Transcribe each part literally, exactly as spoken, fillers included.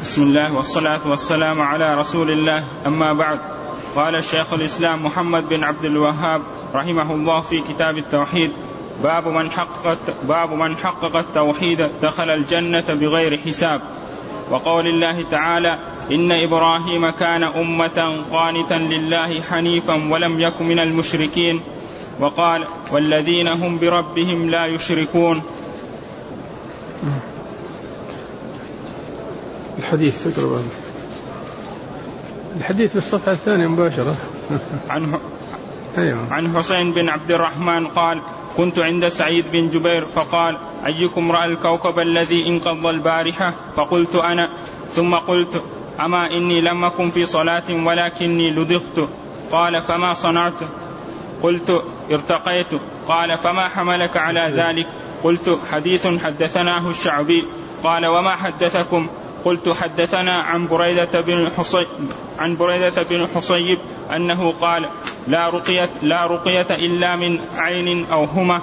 بسم الله والصلاة والسلام على رسول الله، أما بعد. قال الشيخ الإسلام محمد بن عبد الوهاب رحمه الله في كتاب التوحيد: باب من حقق, باب من حقق التوحيد دخل الجنة بغير حساب. وقول الله تعالى: إن إبراهيم كان أمة قانتا لله حنيفا ولم يك من المشركين. وقال: والذين هم بربهم لا يشركون. الحديث تقرأ الحديث في الصفحة الثانية مباشرة. عنه أيوة. عن حسين بن عبد الرحمن قال: كنت عند سعيد بن جبير فقال: أيكم رأى الكوكب الذي انقض البارحة؟ فقلت أنا. ثم قلت: أما إني لم أكن في صلاة ولكني لدغت. قال: فما صنعت؟ قلت: ارتقيت. قال: فما حملك على ذلك؟ قلت: حديث حدثناه الشعبي. قال: وما حدثكم؟ قلت: حدثنا عن بريدة بن حصيب عن بريدة بن حصيب أنه قال: لا رقية لا رقية إلا من عين أو هما.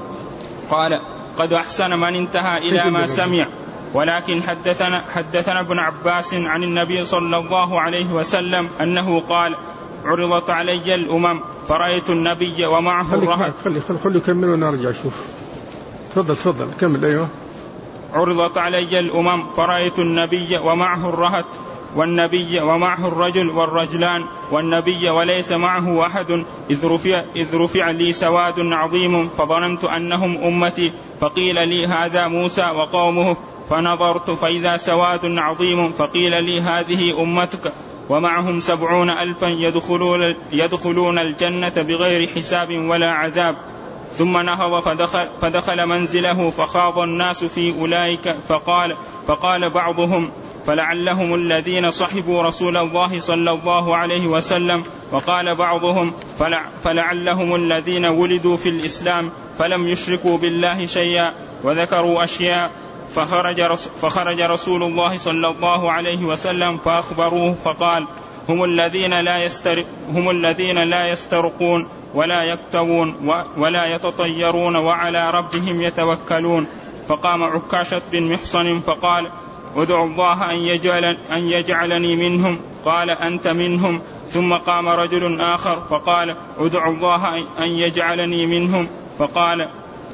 قال: قد أحسن من انتهى إلى ما سمع. ولكن حدثنا حدثنا ابن عباس عن النبي صلى الله عليه وسلم أنه قال: عرضت علي الأمم فرأيت النبي ومعه الرهط. خلي خلي خلي كمل ونرجع شوف. تفضل تفضل كمل. أيوه. عرضت علي الأمم فرأيت النبي ومعه الرهط، والنبي ومعه الرجل والرجلان، والنبي وليس معه أحد، إذ رفع, إذ رفع لي سواد عظيم فظننت أنهم أمتي، فقيل لي: هذا موسى وقومه. فنظرت فإذا سواد عظيم، فقيل لي: هذه أمتك ومعهم سبعون ألفا يدخلون, يدخلون الجنة بغير حساب ولا عذاب. ثم نهض فدخل, فدخل منزله فخاض الناس في أولئك، فقال, فقال بعضهم: فلعلهم الذين صحبوا رسول الله صلى الله عليه وسلم. وقال بعضهم: فلع فلعلهم الذين ولدوا في الإسلام فلم يشركوا بالله شيئا. وذكروا أشياء. فخرج, رس فخرج رسول الله صلى الله عليه وسلم فأخبروه فقال: هم الذين لا, يستر هم الذين لا يسترقون ولا يكتوون ولا يتطيرون وعلى ربهم يتوكلون. فقام عكاشة بن محصن فقال: ادعو الله أن, يجعل أن يجعلني منهم. قال: أنت منهم. ثم قام رجل آخر فقال: ادعو الله أن يجعلني منهم. فقال: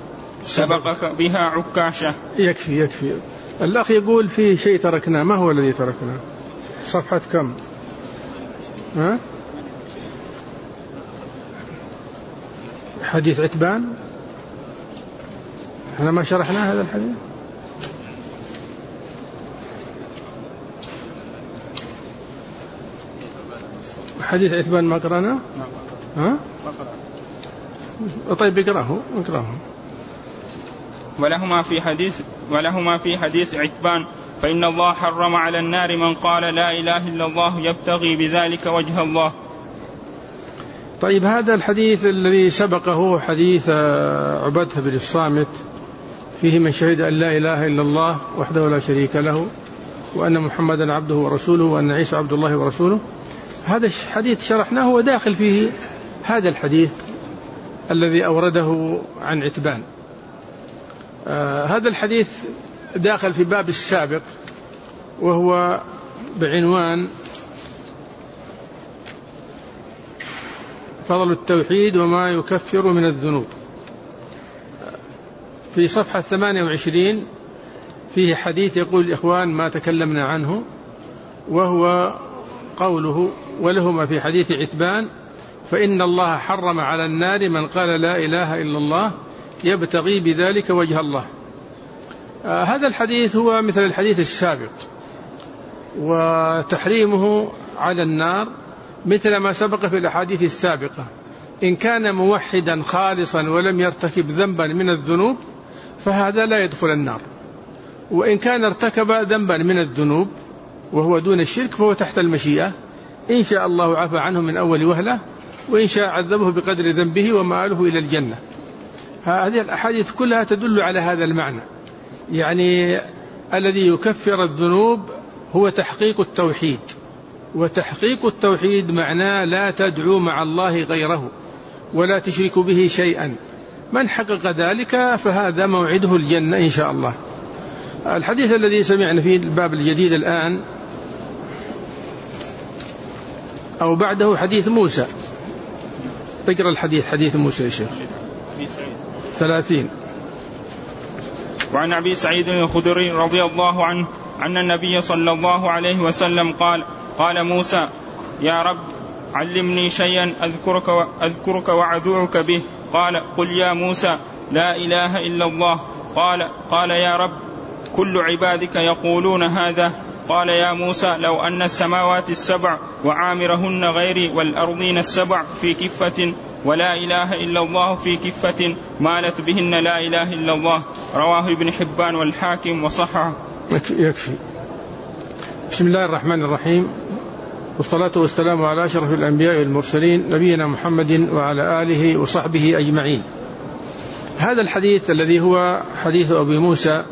سبقك بها عكاشة. يكفي يكفي. الأخ يقول في شيء تركناه، ما هو الذي تركناه؟ صفحة كم؟ ها؟ حديث عتبان. احنا ما شرحنا هذا الحديث. حديث عتبان ما قرأناه؟ ها؟ طيب اقرأه اقرأه. ولهما في حديث ولهما في حديث عتبان: فإن الله حرم على النار من قال لا إله إلا الله يبتغي بذلك وجه الله. طيب هذا الحديث الذي سبقه حديث عبادة بن الصامت فيه: من شهد أن لا إله إلا الله وحده لا شريك له وأن محمدا عبده ورسوله وأن عيسى عبد الله ورسوله. هذا الحديث شرحناه وداخل فيه هذا الحديث الذي أورده عن عتبان. آه هذا الحديث داخل في باب السابق، وهو بعنوان فضل التوحيد وما يكفر من الذنوب. في صفحة ثمانية وعشرين فيه حديث يقول الإخوان ما تكلمنا عنه، وهو قوله: ولهما في حديث عتبان: فإن الله حرم على النار من قال لا إله إلا الله يبتغي بذلك وجه الله. آه هذا الحديث هو مثل الحديث السابق، وتحريمه على النار مثل ما سبق في الأحاديث السابقة. إن كان موحدا خالصا ولم يرتكب ذنبا من الذنوب فهذا لا يدخل النار، وإن كان ارتكب ذنبا من الذنوب وهو دون الشرك فهو تحت المشيئة، إن شاء الله عفى عنه من أول وهلة، وإن شاء عذبه بقدر ذنبه ومآله إلى الجنة. هذه الأحاديث كلها تدل على هذا المعنى، يعني الذي يكفر الذنوب هو تحقيق التوحيد، وتحقيق التوحيد معناه لا تدعو مع الله غيره ولا تشرك به شيئا. من حقق ذلك فهذا موعده الجنة إن شاء الله. الحديث الذي سمعنا فيه الباب الجديد الآن أو بعده حديث موسى. اقرأ الحديث، حديث موسى يا شيخ. ثلاثين. وعن أبي سعيد الخدري رضي الله عنه أن النبي صلى الله عليه وسلم قال قال موسى يا رب علمني شيئا أذكرك, أذكرك وأدعوك به. قال قل يا موسى لا إله إلا الله. قال قال يا رب كل عبادك يقولون هذا. قال يا موسى لو أن السماوات السبع وعامرهن غيري والأرضين السبع في كفة ولا إله إلا الله في كفة مالت بهن لا إله إلا الله. رواه ابن حبان والحاكم وصححه. يكفي. بسم الله الرحمن الرحيم، والصلاة والسلام على أشرف الأنبياء والمرسلين نبينا محمد وعلى آله وصحبه أجمعين. هذا الحديث الذي هو حديث أبي موسى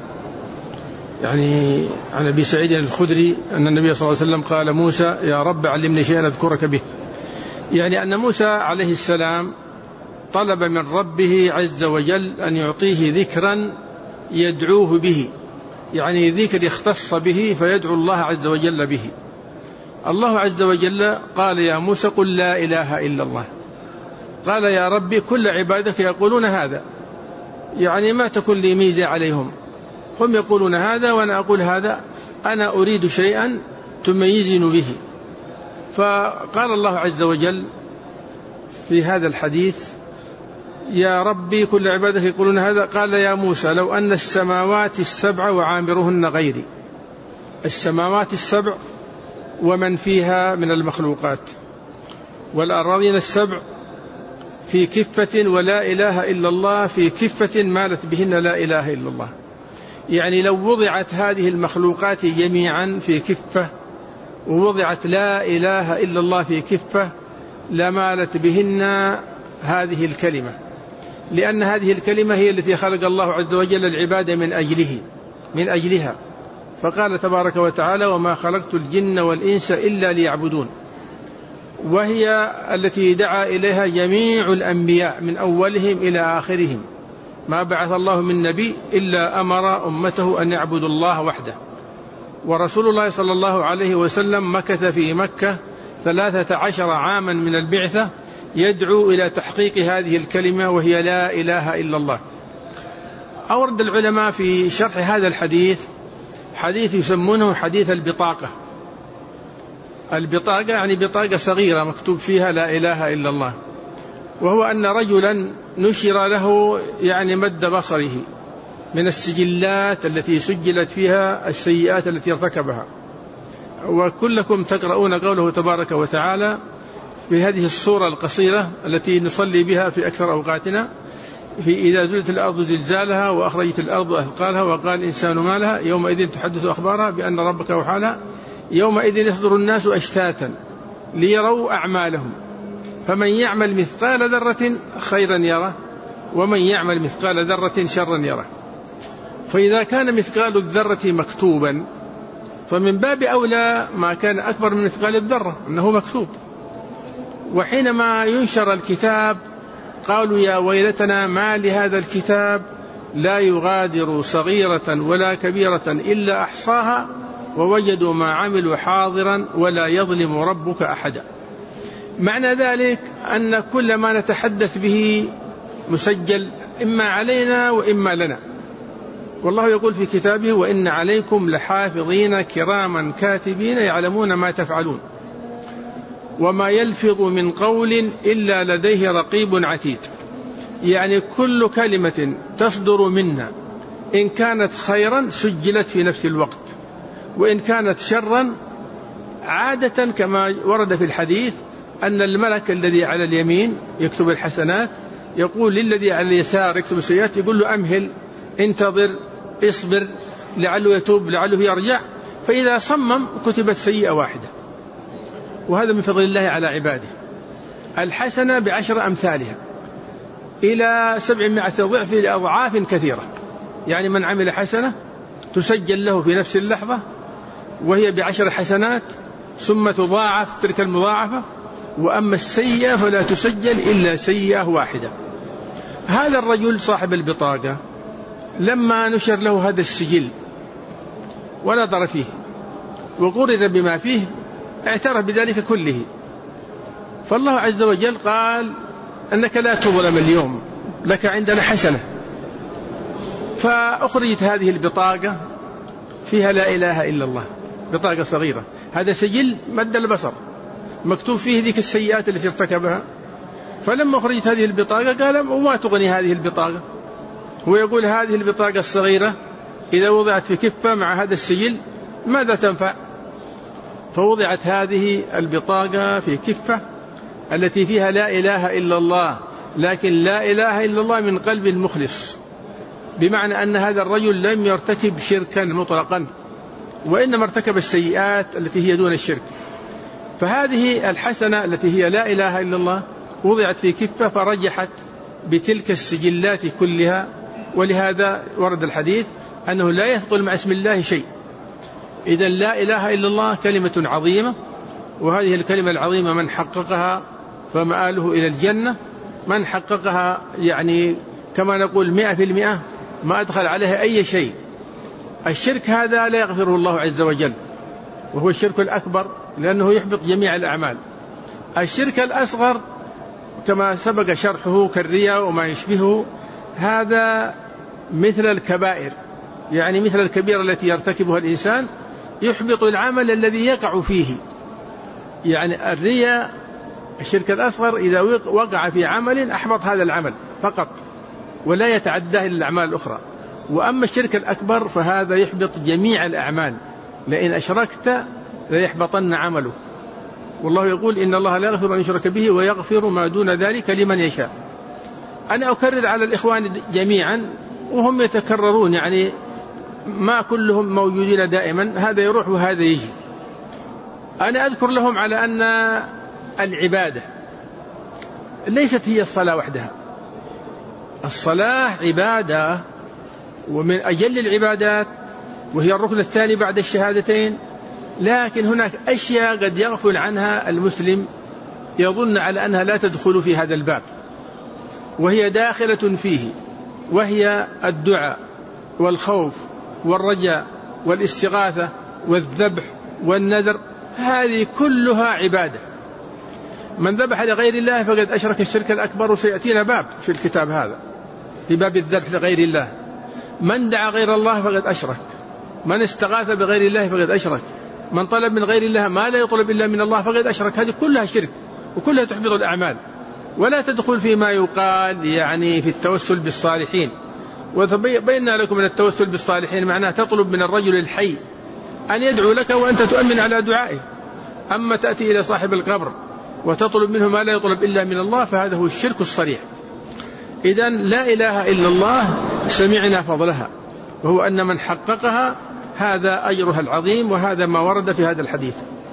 يعني عن أبي سعيد الخدري أن النبي صلى الله عليه وسلم قال موسى يا رب علمني شيئا أذكرك به، يعني أن موسى عليه السلام طلب من ربه عز وجل أن يعطيه ذكرا يدعوه به، يعني ذكر يختص به فيدعو الله عز وجل به. الله عز وجل قال يا موسى قل لا إله إلا الله. قال يا ربي كل عبادك يقولون هذا، يعني ما تكون لي ميزة عليهم، هم يقولون هذا وأنا أقول هذا، أنا أريد شيئا تميزن به. فقال الله عز وجل في هذا الحديث يا ربي كل عبادك يقولون هذا. قال يا موسى لو أن السماوات السبع وعامرهن غيري، السماوات السبع ومن فيها من المخلوقات، والأراضين السبع في كفة ولا إله إلا الله في كفة مالت بهن لا إله إلا الله، يعني لو وضعت هذه المخلوقات جميعا في كفة ووضعت لا إله إلا الله في كفة لمالت بهن هذه الكلمة، لأن هذه الكلمة هي التي خلق الله عز وجل العبادة من أجله من أجلها. فقال تبارك وتعالى وما خلقت الجن والإنس إلا ليعبدون، وهي التي دعا إليها جميع الأنبياء من أولهم إلى آخرهم، ما بعث الله من نبي إلا أمر أمته أن يعبدوا الله وحده. ورسول الله صلى الله عليه وسلم مكث في مكة ثلاثة عشر عاما من البعثة يدعو إلى تحقيق هذه الكلمة وهي لا إله إلا الله. أورد العلماء في شرح هذا الحديث حديث يسمونه حديث البطاقة. البطاقة يعني بطاقة صغيرة مكتوب فيها لا إله إلا الله، وهو أن رجلا نشر له يعني مد بصره من السجلات التي سجلت فيها السيئات التي ارتكبها. وكلكم تقرؤون قوله تبارك وتعالى في هذه الصورة القصيرة التي نصلي بها في أكثر أوقاتنا، في إذا زلت الأرض زلزالها وأخرجت الأرض أثقالها وقال الإنسان ما لها يومئذ تحدث أخبارها بأن ربك أوحى لها يومئذ يصدر الناس أشتاتا ليروا أعمالهم فمن يعمل مثقال ذرة خيرا يره ومن يعمل مثقال ذرة شرا يره. فإذا كان مثقال الذرة مكتوبا فمن باب أولى ما كان أكبر من مثقال الذرة أنه مكتوب. وحينما ينشر الكتاب قالوا يا ويلتنا ما لهذا الكتاب لا يغادر صغيرة ولا كبيرة إلا أحصاها ووجدوا ما عملوا حاضرا ولا يظلم ربك أحدا. معنى ذلك أن كل ما نتحدث به مسجل إما علينا وإما لنا. والله يقول في كتابه وإن عليكم لحافظين كراما كاتبين يعلمون ما تفعلون وما يلفظ من قول إلا لديه رقيب عتيد. يعني كل كلمة تصدر منا إن كانت خيرا سجلت في نفس الوقت، وإن كانت شرا عادة كما ورد في الحديث أن الملك الذي على اليمين يكتب الحسنات يقول للذي على اليسار يكتب السيئات يقول له أمهل انتظر اصبر لعله يتوب لعله يرجع، فإذا صمم كتبت سيئة واحدة. وهذا من فضل الله على عباده. الحسنة بعشر أمثالها إلى سبعمائة ضعف لأضعاف كثيرة، يعني من عمل حسنة تسجل له في نفس اللحظة وهي بعشر حسنات ثم تضاعف تلك المضاعفة، وأما السيئة فلا تسجل إلا سيئة واحدة. هذا الرجل صاحب البطاقة لما نشر له هذا السجل ونظر فيه وقرر بما فيه اعترف بذلك كله، فالله عز وجل قال أنك لا تظلم اليوم، لك عندنا حسنة. فأخرجت هذه البطاقة فيها لا إله إلا الله، بطاقة صغيرة، هذا سجل مد البصر مكتوب فيه ذيك السيئات التي ارتكبها. فلما أخرجت هذه البطاقة قال وما تغني هذه البطاقة؟ هو يقول هذه البطاقة الصغيرة إذا وضعت في كفة مع هذا السجل ماذا تنفع؟ فوضعت هذه البطاقة في كفة التي فيها لا إله إلا الله، لكن لا إله إلا الله من قلب المخلص، بمعنى أن هذا الرجل لم يرتكب شركا مطلقا، وإنما ارتكب السيئات التي هي دون الشرك. فهذه الحسنة التي هي لا إله إلا الله وضعت في كفة فرجحت بتلك السجلات كلها. ولهذا ورد الحديث أنه لا يثقل مع اسم الله شيء. إذن لا إله إلا الله كلمة عظيمة، وهذه الكلمة العظيمة من حققها فمآله إلى الجنة، من حققها يعني كما نقول مئة في المئة ما أدخل عليها أي شيء. الشرك هذا لا يغفره الله عز وجل، وهو الشرك الأكبر لأنه يحبط جميع الأعمال. الشرك الأصغر كما سبق شرحه كالرياء وما يشبهه، هذا مثل الكبائر، يعني مثل الكبيرة التي يرتكبها الإنسان يحبط العمل الذي يقع فيه. يعني الرياء الشرك الأصغر إذا وقع في عمل أحبط هذا العمل فقط ولا يتعداه إلى الأعمال الأخرى. وأما الشرك الأكبر فهذا يحبط جميع الأعمال، لئن أشركت ليحبطن عمله. والله يقول إن الله لا يغفر أن يشرك به ويغفر ما دون ذلك لمن يشاء. أنا أكرر على الإخوان جميعا وهم يتكررون، يعني ما كلهم موجودين دائما، هذا يروح وهذا يجي. أنا أذكر لهم على أن العبادة ليست هي الصلاة وحدها. الصلاة عبادة ومن أجل العبادات، وهي الركن الثاني بعد الشهادتين، لكن هناك أشياء قد يغفل عنها المسلم يظن على أنها لا تدخل في هذا الباب وهي داخلة فيه، وهي الدعاء والخوف والرجاء والاستغاثة والذبح والنذر، هذه كلها عبادة. من ذبح لغير الله فقد أشرك الشرك الأكبر، وسيأتينا باب في الكتاب هذا في باب الذبح لغير الله. من دعا غير الله فقد أشرك، من استغاث بغير الله فقد أشرك، من طلب من غير الله ما لا يطلب إلا من الله فقد أشرك. هذه كلها شرك وكلها تحبط الأعمال، ولا تدخل فيما يقال يعني في التوسل بالصالحين. وبينا لكم من التوسل بالصالحين معناه تطلب من الرجل الحي أن يدعو لك وأنت تؤمن على دعائه. أما تأتي إلى صاحب القبر وتطلب منه ما لا يطلب إلا من الله فهذا هو الشرك الصريح. إذن لا إله إلا الله سمعنا فضلها، وهو أن من حققها هذا أجرها العظيم، وهذا ما ورد في هذا الحديث.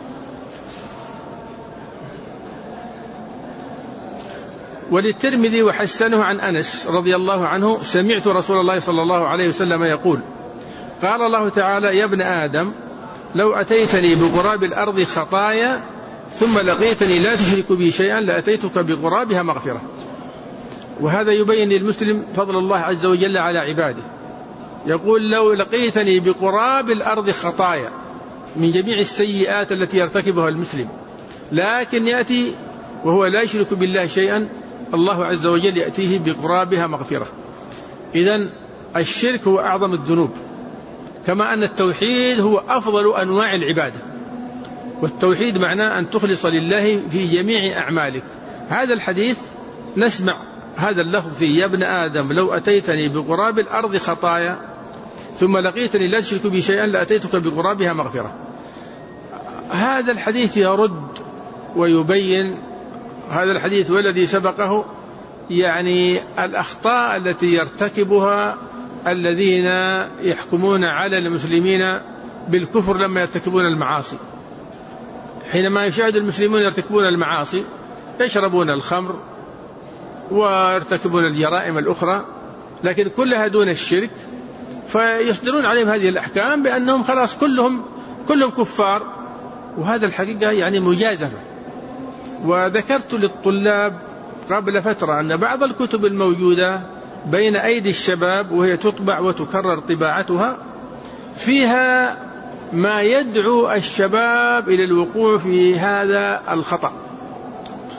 وللترمذي وحسنه عن أنس رضي الله عنه سمعت رسول الله صلى الله عليه وسلم يقول قال الله تعالى يا ابن آدم لو أتيتني بقراب الأرض خطايا ثم لقيتني لا تشرك بي شيئا لأتيتك بقرابها مغفرة. وهذا يبين للمسلم فضل الله عز وجل على عباده. يقول لو لقيتني بقراب الأرض خطايا من جميع السيئات التي يرتكبها المسلم، لكن يأتي وهو لا يشرك بالله شيئا، الله عز وجل يأتيه بقرابها مغفرة. إذن الشرك هو أعظم الذنوب، كما أن التوحيد هو أفضل أنواع العبادة. والتوحيد معناه أن تخلص لله في جميع أعمالك. هذا الحديث نسمع هذا اللفظ في يا ابن آدم لو أتيتني بقراب الأرض خطايا ثم لقيتني لا تشرك بي شيئا لأتيتك بقرابها مغفرة. هذا الحديث يرد ويبين هذا الحديث والذي سبقه يعني الأخطاء التي يرتكبها الذين يحكمون على المسلمين بالكفر لما يرتكبون المعاصي. حينما يشاهد المسلمون يرتكبون المعاصي يشربون الخمر ويرتكبون الجرائم الأخرى، لكن كلها دون الشرك، فيصدرون عليهم هذه الأحكام بأنهم خلاص كلهم كلهم كفار، وهذا الحقيقة يعني مجازفة. وذكرت للطلاب قبل فترة أن بعض الكتب الموجودة بين أيدي الشباب وهي تطبع وتكرر طباعتها فيها ما يدعو الشباب إلى الوقوع في هذا الخطأ.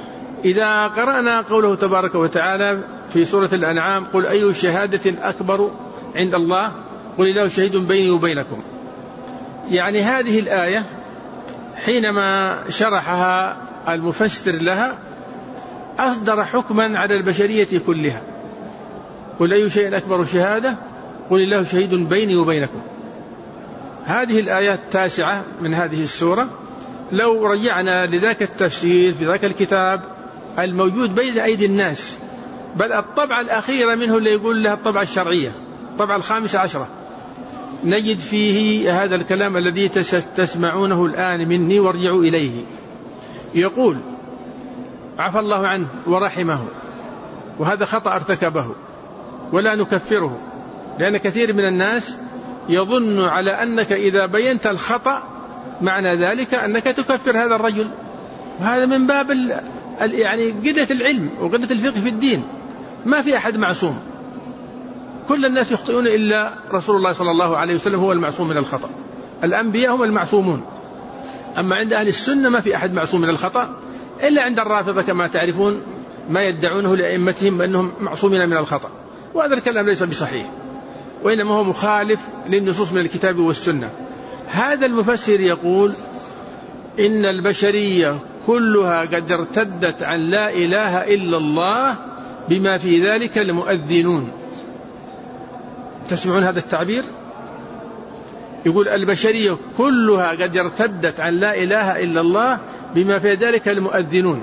إذا قرأنا قوله تبارك وتعالى في سورة الأنعام قل أي شهادة أكبر عند الله قل الله شهيد بيني وبينكم، يعني هذه الآية حينما شرحها المفسر لها أصدر حكما على البشرية كلها. قل أي شيء أكبر شهادة قل الله شهيد بيني وبينكم. هذه الآية التاسعة من هذه السورة لو رجعنا لذاك التفسير في ذاك الكتاب الموجود بين أيدي الناس، بل الطبعة الأخيرة منه اللي يقول لها الطبعة الشرعية الطبعة الخامسة عشرة، نجد فيه هذا الكلام الذي تسمعونه الآن مني وارجعوا إليه. يقول عفى الله عنه ورحمه وهذا خطأ ارتكبه ولا نكفره، لأن كثير من الناس يظن على أنك إذا بينت الخطأ معنى ذلك أنك تكفر هذا الرجل، وهذا من باب ال يعني قلة العلم وقلة الفقه في الدين. ما في أحد معصوم، كل الناس يخطئون إلا رسول الله صلى الله عليه وسلم هو المعصوم من الخطأ، الأنبياء هم المعصومون. أما عند أهل السنة ما في أحد معصوم من الخطأ إلا عند الرافضة كما تعرفون ما يدعونه لأئمتهم أنهم معصومين من الخطأ، وهذا الكلام ليس بصحيح، وإنما هو مخالف للنصوص من الكتاب والسنة. هذا المفسر يقول إن البشرية كلها قد ارتدت عن لا إله إلا الله بما في ذلك المؤذنون. تسمعون هذا التعبير؟ يقول البشرية كلها قد ارتدت عن لا إله إلا الله بما في ذلك المؤذنون،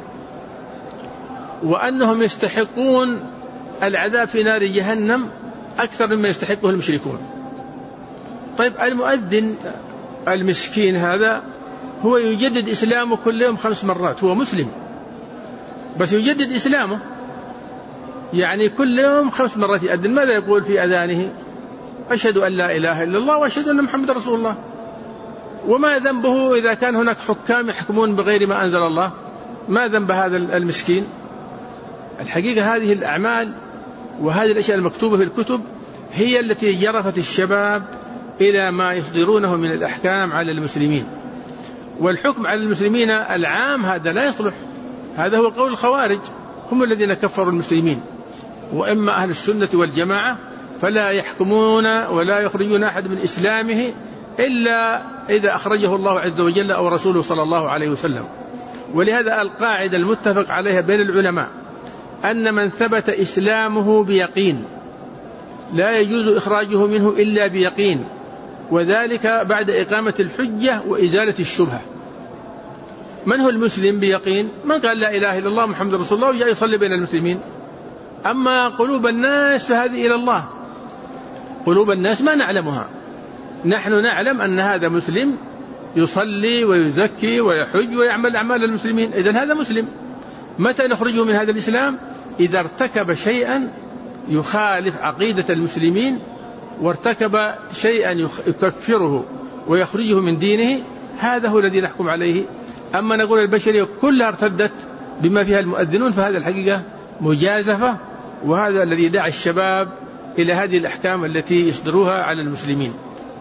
وأنهم يستحقون العذاب في نار جهنم أكثر مما يستحقه المشركون. طيب المؤذن المسكين هذا هو يجدد إسلامه كل يوم خمس مرات، هو مسلم بس يجدد إسلامه، يعني كل يوم خمس مرات يؤذن. ماذا يقول في أذانه؟ أشهد أن لا إله إلا الله وأشهد أن محمد رسول الله. وما ذنبه إذا كان هناك حكام يحكمون بغير ما أنزل الله؟ ما ذنب هذا المسكين؟ الحقيقة هذه الأعمال وهذه الأشياء المكتوبة في الكتب هي التي جرفت الشباب إلى ما يصدرونه من الأحكام على المسلمين، والحكم على المسلمين العام هذا لا يصلح. هذا هو قول الخوارج، هم الذين كفروا المسلمين. وإما أهل السنة والجماعة فلا يحكمون ولا يخرجون أحد من إسلامه إلا إذا أخرجه الله عز وجل أو رسوله صلى الله عليه وسلم. ولهذا القاعدة المتفق عليها بين العلماء أن من ثبت إسلامه بيقين لا يجوز إخراجه منه إلا بيقين، وذلك بعد إقامة الحجة وإزالة الشبهة. من هو المسلم بيقين؟ من قال لا إله إلا الله محمد رسول الله وجاء يصلي بين المسلمين. أما قلوب الناس فهذه إلى الله، قلوب الناس ما نعلمها، نحن نعلم أن هذا مسلم يصلي ويزكي ويحج ويعمل أعمال المسلمين، إذن هذا مسلم. متى نخرجه من هذا الإسلام؟ إذا ارتكب شيئا يخالف عقيدة المسلمين وارتكب شيئا يكفره ويخرجه من دينه، هذا هو الذي نحكم عليه. أما نقول البشرية كلها ارتدت بما فيها المؤذنون فهذا الحقيقة مجازفة، وهذا الذي دعا الشباب إلى هذه الأحكام التي يصدروها على المسلمين.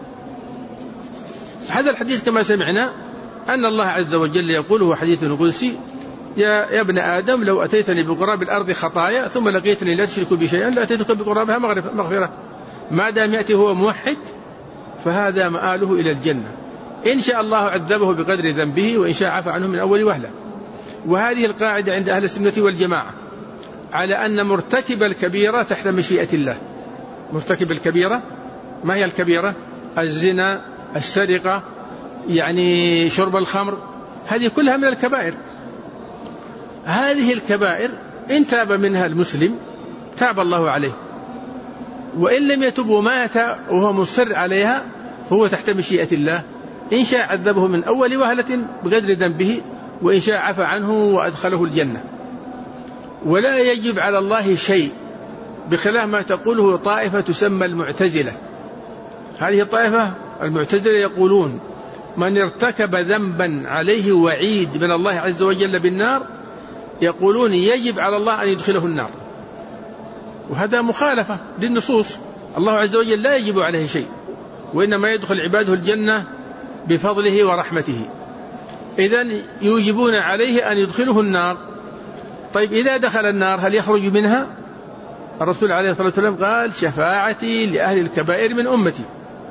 هذا الحديث كما سمعنا أن الله عز وجل يقول، هو حديث قدسي: يا, يا ابن آدم لو أتيتني بقراب الأرض خطايا ثم لقيتني لا تشرك بي شيئا لأتيتك بقرابها مغفرة. ما دام يأتي هو موحد فهذا مآله إلى الجنة، إن شاء الله عذبه بقدر ذنبه وإن شاء عفى عنه من أول وهلة. وهذه القاعدة عند أهل السنة والجماعة على أن مرتكب الكبيرة تحت مشيئة الله. مرتكب الكبيرة ما هي الكبيرة؟ الزنا، السرقة، يعني شرب الخمر، هذه كلها من الكبائر. هذه الكبائر إن تاب منها المسلم تاب الله عليه، وإن لم يتب ومات وهو مصر عليها فهو تحت مشيئة الله، إن شاء عذبه من أول وهلة بقدر ذنبه وإن شاء عفى عنه وأدخله الجنة. ولا يجب على الله شيء، بخلاف ما تقوله طائفة تسمى المعتزلة. هذه الطائفة المعتزلة يقولون من ارتكب ذنبا عليه وعيد من الله عز وجل بالنار، يقولون يجب على الله أن يدخله النار، وهذا مخالفة للنصوص. الله عز وجل لا يجب عليه شيء، وإنما يدخل عباده الجنة بفضله ورحمته. إذن يوجبون عليه أن يدخله النار. طيب إذا دخل النار هل يخرج منها؟ الرسول عليه الصلاة والسلام قال شفاعتي لأهل الكبائر من أمتي.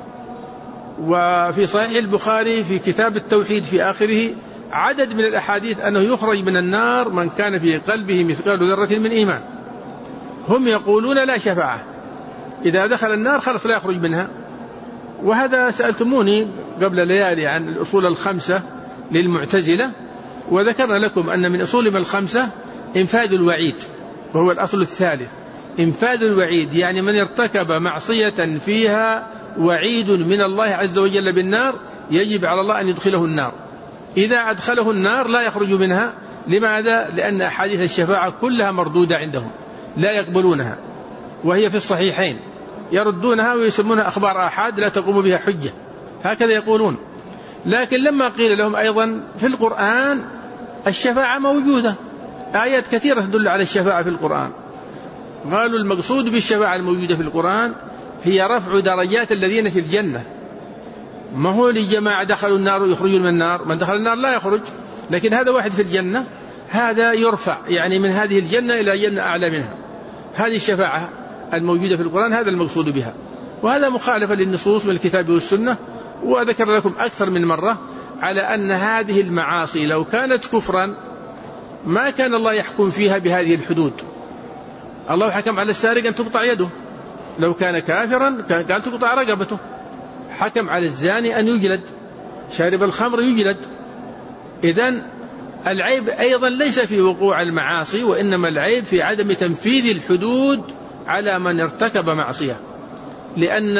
وفي صحيح البخاري في كتاب التوحيد في آخره عدد من الأحاديث أنه يخرج من النار من كان في قلبه مثقال ذرة من إيمان. هم يقولون لا شفاعة، إذا دخل النار خلص لا يخرج منها. وهذا سألتموني قبل ليالي عن الأصول الخمسة للمعتزلة، وذكرنا لكم أن من أصولهم الخمسة إنفاذ الوعيد، وهو الأصل الثالث. إنفاذ الوعيد يعني من ارتكب معصية فيها وعيد من الله عز وجل بالنار يجب على الله أن يدخله النار. إذا أدخله النار لا يخرج منها. لماذا؟ لأن أحاديث الشفاعة كلها مردودة عندهم لا يقبلونها، وهي في الصحيحين يردونها ويسمونها أخبار آحاد لا تقوم بها حجة، هكذا يقولون. لكن لما قيل لهم أيضا في القرآن الشفاعة موجودة، آيات كثيرة تدل على الشفاعة في القرآن، قالوا المقصود بالشفاعة الموجودة في القرآن هي رفع درجات الذين في الجنة. ما هو لجماعة دخلوا النار ويخرجون من النار، من دخل النار لا يخرج، لكن هذا واحد في الجنة هذا يرفع يعني من هذه الجنة إلى جنة أعلى منها. هذه الشفاعة الموجودة في القرآن هذا المقصود بها، وهذا مخالفة للنصوص من الكتاب والسنة. وذكر لكم أكثر من مرة على أن هذه المعاصي لو كانت كفرا ما كان الله يحكم فيها بهذه الحدود. الله حكم على السارق أن تقطع يده، لو كان كافرا كان قال تقطع رقبته. حكم على الزاني أن يجلد، شارب الخمر يجلد. إذن العيب أيضا ليس في وقوع المعاصي، وإنما العيب في عدم تنفيذ الحدود على من ارتكب معصية. لأن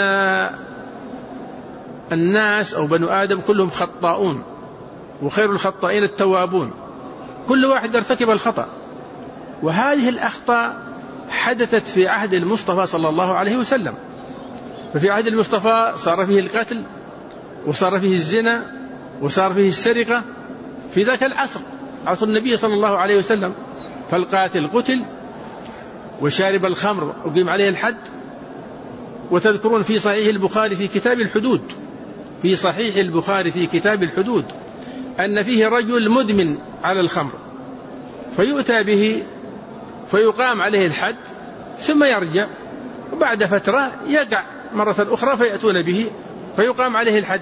الناس أو بنو آدم كلهم خطاؤون، وخير الخطائين التوابون. كل واحد ارتكب الخطأ، وهذه الأخطاء حدثت في عهد المصطفى صلى الله عليه وسلم. ففي عهد المصطفى صار فيه القتل، وصار فيه الزنا، وصار فيه السرقة في ذاك العصر، عصر النبي صلى الله عليه وسلم. فالقاتل قتل، وشارب الخمر أقيم عليه الحد. وتذكرون في صحيح البخاري في كتاب الحدود، في صحيح البخاري في كتاب الحدود أن فيه رجل مدمن على الخمر، فيؤتى به فيقام عليه الحد ثم يرجع، وبعد فترة يقع مرة أخرى فيأتون به فيقام عليه الحد.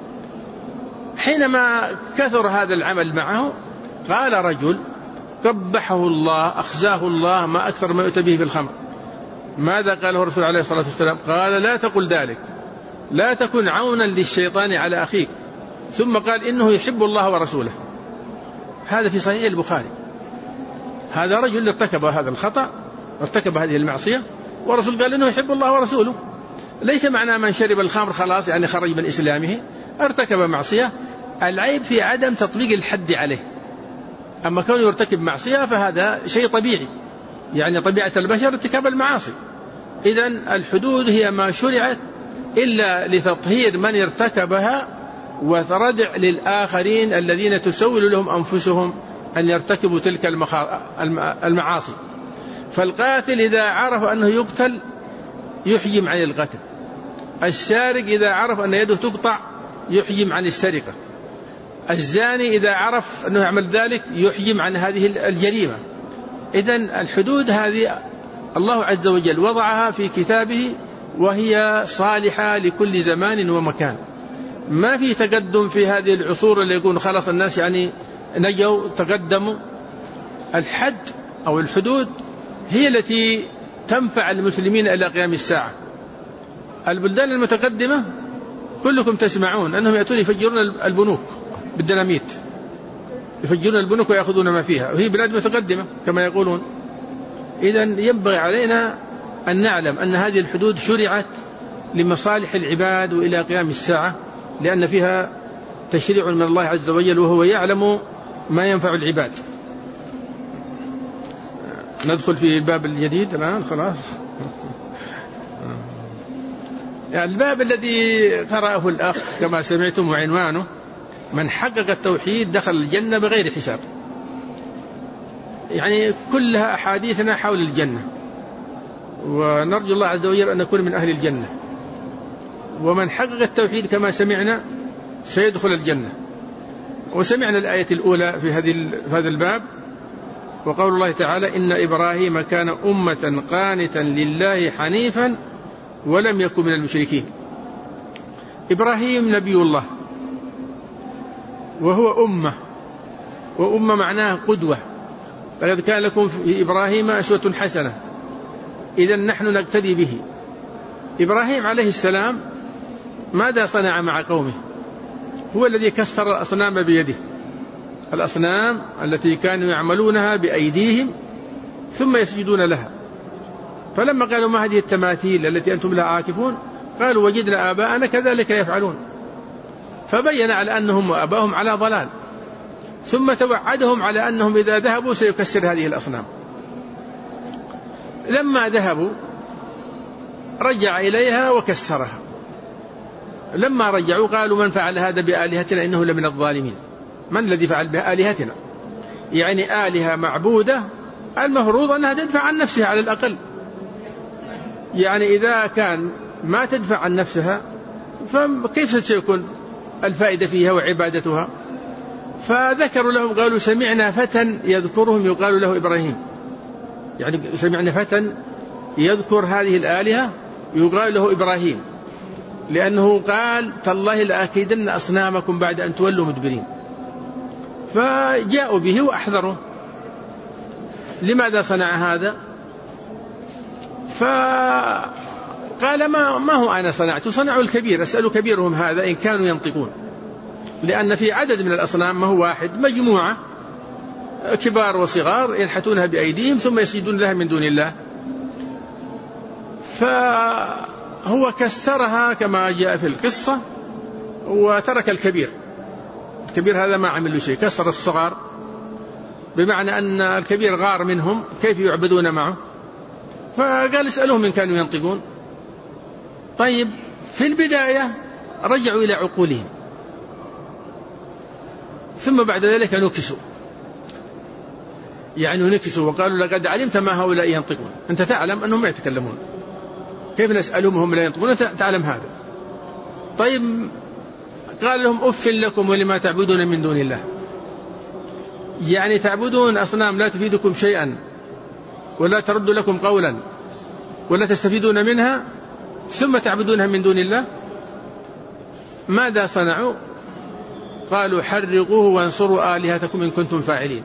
حينما كثر هذا العمل معه قال رجل قبحه الله أخزاه الله ما أكثر ما يؤتى به في الخمر. ماذا قاله الرسول عليه الصلاة والسلام؟ قال لا تقل ذلك، لا تكن عونا للشيطان على أخيك. ثم قال إنه يحب الله ورسوله. هذا في صحيح البخاري. هذا رجل ارتكب هذا الخطأ، ارتكب هذه المعصية، ورسول قال إنه يحب الله ورسوله. ليس معنى من شرب الخمر خلاص يعني خرج من إسلامه، ارتكب معصية. العيب في عدم تطبيق الحد عليه. أما كونه يرتكب معصية فهذا شيء طبيعي، يعني طبيعة البشر ارتكاب المعاصي. إذن الحدود هي ما شرعت إلا لتطهير من ارتكبها وردع للآخرين الذين تسول لهم أنفسهم أن يرتكبوا تلك المعاصي. فالقاتل إذا عرف أنه يقتل يحجم عن القتل، السارق إذا عرف أن يده تقطع يحجم عن السرقة، الزاني إذا عرف أنه يعمل ذلك يحجم عن هذه الجريمة. إذن الحدود هذه الله عز وجل وضعها في كتابه، وهي صالحة لكل زمان ومكان. ما في تقدم في هذه العصور اللي يكون خلص الناس يعني نجوا تقدموا. الحد أو الحدود هي التي تنفع المسلمين إلى قيام الساعة. البلدان المتقدمة كلكم تسمعون أنهم يأتون يفجرون البنوك بالديناميت، يفجرون البنوك ويأخذون ما فيها، وهي بلاد متقدمة كما يقولون. إذن ينبغي علينا أن نعلم أن هذه الحدود شرعت لمصالح العباد وإلى قيام الساعة، لأن فيها تشريع من الله عز وجل، وهو يعلم ما ينفع العباد. ندخل في الباب الجديد الآن خلاص. الباب الذي قرأه الأخ كما سمعتم وعنوانه من حقق التوحيد دخل الجنة بغير حساب. يعني كلها أحاديثنا حول الجنة، ونرجو الله عز وجل أن نكون من أهل الجنة. ومن حقق التوحيد كما سمعنا سيدخل الجنة. وسمعنا الآية الأولى في هذه هذا الباب وقول الله تعالى إن إبراهيم كان أمة قانتا لله حنيفا ولم يكن من المشركين. إبراهيم نبي الله وهو أمة، وأمة معناها قدوة، فقد كان لكم في إبراهيم أسوة حسنة، إذن نحن نقتدي به. إبراهيم عليه السلام ماذا صنع مع قومه؟ هو الذي كسر الأصنام بيده، الأصنام التي كانوا يعملونها بأيديهم ثم يسجدون لها. فلما قالوا ما هذه التماثيل التي أنتم لها عاكفون؟ قالوا وجدنا آباءنا كذلك يفعلون. فبين على أنهم وآباءهم على ضلال، ثم توعدهم على أنهم إذا ذهبوا سيكسر هذه الأصنام. لما ذهبوا رجع إليها وكسرها. لما رجعوا قالوا من فعل هذا بآلهتنا إنه لمن الظالمين. من الذي فعل بآلهتنا؟ يعني آلهة معبودة المفروض أنها تدفع عن نفسها على الأقل، يعني إذا كان ما تدفع عن نفسها فكيف سيكون الفائدة فيها وعبادتها؟ فذكروا لهم قالوا سمعنا فتى يذكرهم يقال له إبراهيم، يعني سمعنا فتى يذكر هذه الآلهة يقال له إبراهيم، لأنه قال تالله لأكيدن أصنامكم بعد أن تولوا مدبرين. فجاءوا به وأحذروه. لماذا صنع هذا؟ فقال ما, ما هو أنا صنعت، صنعوا الكبير، أسأل كبيرهم هذا إن كانوا ينطقون، لأن في عدد من الأصنام ما هو واحد، مجموعة كبار وصغار ينحتونها بأيديهم ثم يسجدون لها من دون الله. فهو كسرها كما جاء في القصة وترك الكبير. الكبير هذا ما عمل له شيء، كسر الصغار، بمعنى أن الكبير غار منهم كيف يعبدون معه. فقال اسألوهم إن كانوا ينطقون. طيب في البداية رجعوا إلى عقولهم، ثم بعد ذلك نكسوا، يعني نكسوا وقالوا لقد علمت ما هؤلاء ينطقون، أنت تعلم أنهم لا يتكلمون، كيف نسألهم هم لا ينطقون؟ تعلم هذا. طيب قال لهم أف لكم ولما تعبدون من دون الله، يعني تعبدون أصنام لا تفيدكم شيئا ولا ترد لكم قولا ولا تستفيدون منها، ثم تعبدونها من دون الله. ماذا صنعوا؟ قالوا حرقوه وانصروا آلهتكم إن كنتم فاعلين.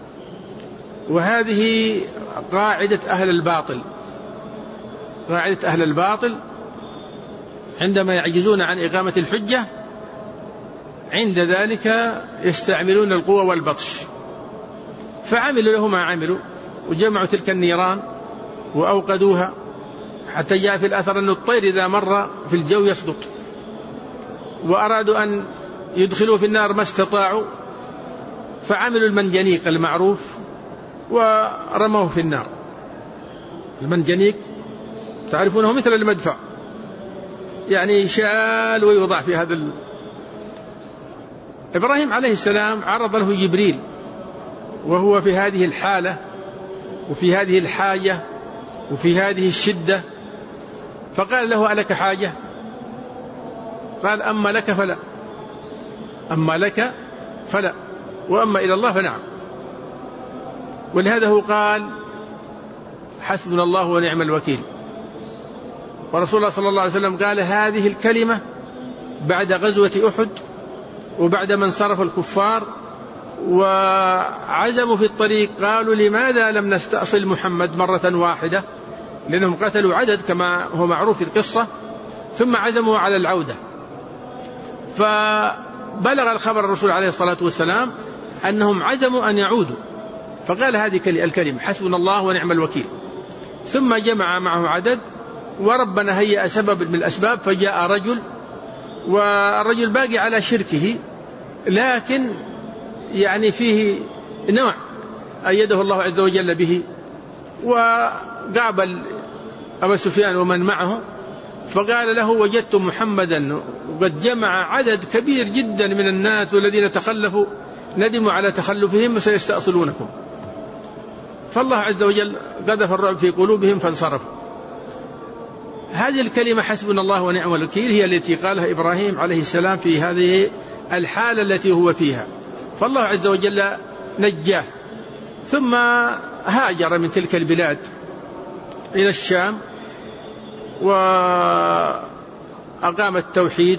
وهذه قاعدة أهل الباطل، قاعدة أهل الباطل عندما يعجزون عن إقامة الحجة عند ذلك يستعملون القوة والبطش. فعملوا له ما عملوا وجمعوا تلك النيران وأوقدوها، حتى جاء في الأثر أن الطير إذا مر في الجو يسقط، وأرادوا أن يدخلوا في النار ما استطاعوا، فعملوا المنجنيق المعروف ورموه في النار. المنجنيق تعرفونه مثل المدفع، يعني شال ويوضع في هذا ال... إبراهيم عليه السلام عرض له جبريل وهو في هذه الحالة وفي هذه الحاجة وفي هذه الشدة، فقال له ألك حاجة؟ قال أما لك فلا، أما لك فلا، وأما إلى الله فنعم. ولهذا هو قال حسبنا الله ونعم الوكيل. ورسول الله صلى الله عليه وسلم قال هذه الكلمة بعد غزوة أحد، وبعد ما انصرف الكفار وعزموا في الطريق قالوا لماذا لم نستأصل محمد مرة واحدة، لأنهم قتلوا عدد كما هو معروف في القصة، ثم عزموا على العودة. فبلغ الخبر الرسول عليه الصلاة والسلام أنهم عزموا أن يعودوا، فقال هذه الكلمة حسبنا الله ونعم الوكيل، ثم جمع معه عدد، وربنا هيأ سبب من الأسباب فجاء رجل، والرجل باقي على شركه لكن يعني فيه نوع أيده الله عز وجل به، وقابل أبا سفيان ومن معه فقال له وجدت محمدا وقد جمع عدد كبير جدا من الناس والذين تخلفوا ندموا على تخلفهم وسيستأصلونكم. فالله عز وجل قذف الرعب في قلوبهم فانصرفوا. هذه الكلمة حسبنا الله ونعم الوكيل هي التي قالها إبراهيم عليه السلام في هذه الحالة التي هو فيها، فالله عز وجل نجاه ثم هاجر من تلك البلاد إلى الشام وأقام التوحيد،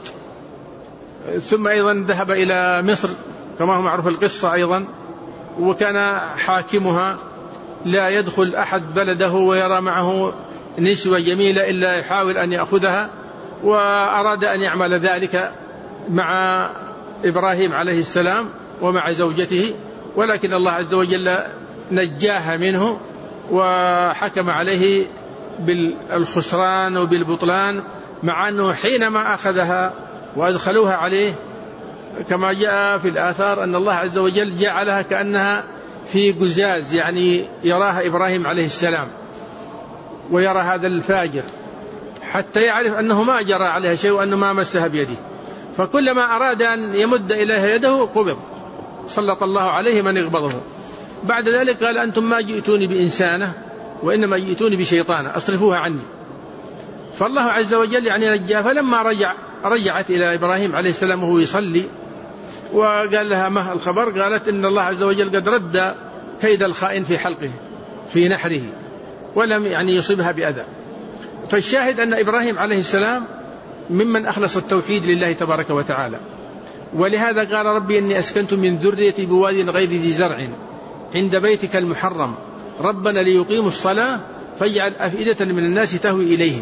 ثم أيضا ذهب إلى مصر كما هو معروف القصة أيضا، وكان حاكمها لا يدخل أحد بلده ويرى معه نسوة جميلة إلا يحاول أن يأخذها، وأراد أن يعمل ذلك مع إبراهيم عليه السلام ومع زوجته، ولكن الله عز وجل نجاها منه وحكم عليه بالخسران وبالبطلان، مع أنه حينما أخذها وأدخلوها عليه كما جاء في الآثار أن الله عز وجل جعلها كأنها في قزاز، يعني يراها إبراهيم عليه السلام ويرى هذا الفاجر حتى يعرف أنه ما جرى عليها شيء وأنه ما مسها بيده، فكلما أراد أن يمد إليها يده قبض، سلط الله عليه من يقبضه. بعد ذلك قال أنتم ما جئتوني بإنسانة وإنما جئتوني بشيطانة أصرفوها عني، فالله عز وجل يعني نجاه. فلما رجع رجعت إلى إبراهيم عليه السلام وهو يصلي وقال لها ما الخبر، قالت إن الله عز وجل قد رد كيد الخائن في حلقه في نحره ولم يعني يصيبها بأذى. فالشاهد أن إبراهيم عليه السلام ممن أخلص التوحيد لله تبارك وتعالى، ولهذا قال ربي إني أسكنت من ذريتي بواد غير ذي زرع عند بيتك المحرم ربنا ليقيموا الصلاة فاجعل أفئدة من الناس تهوي إليهم.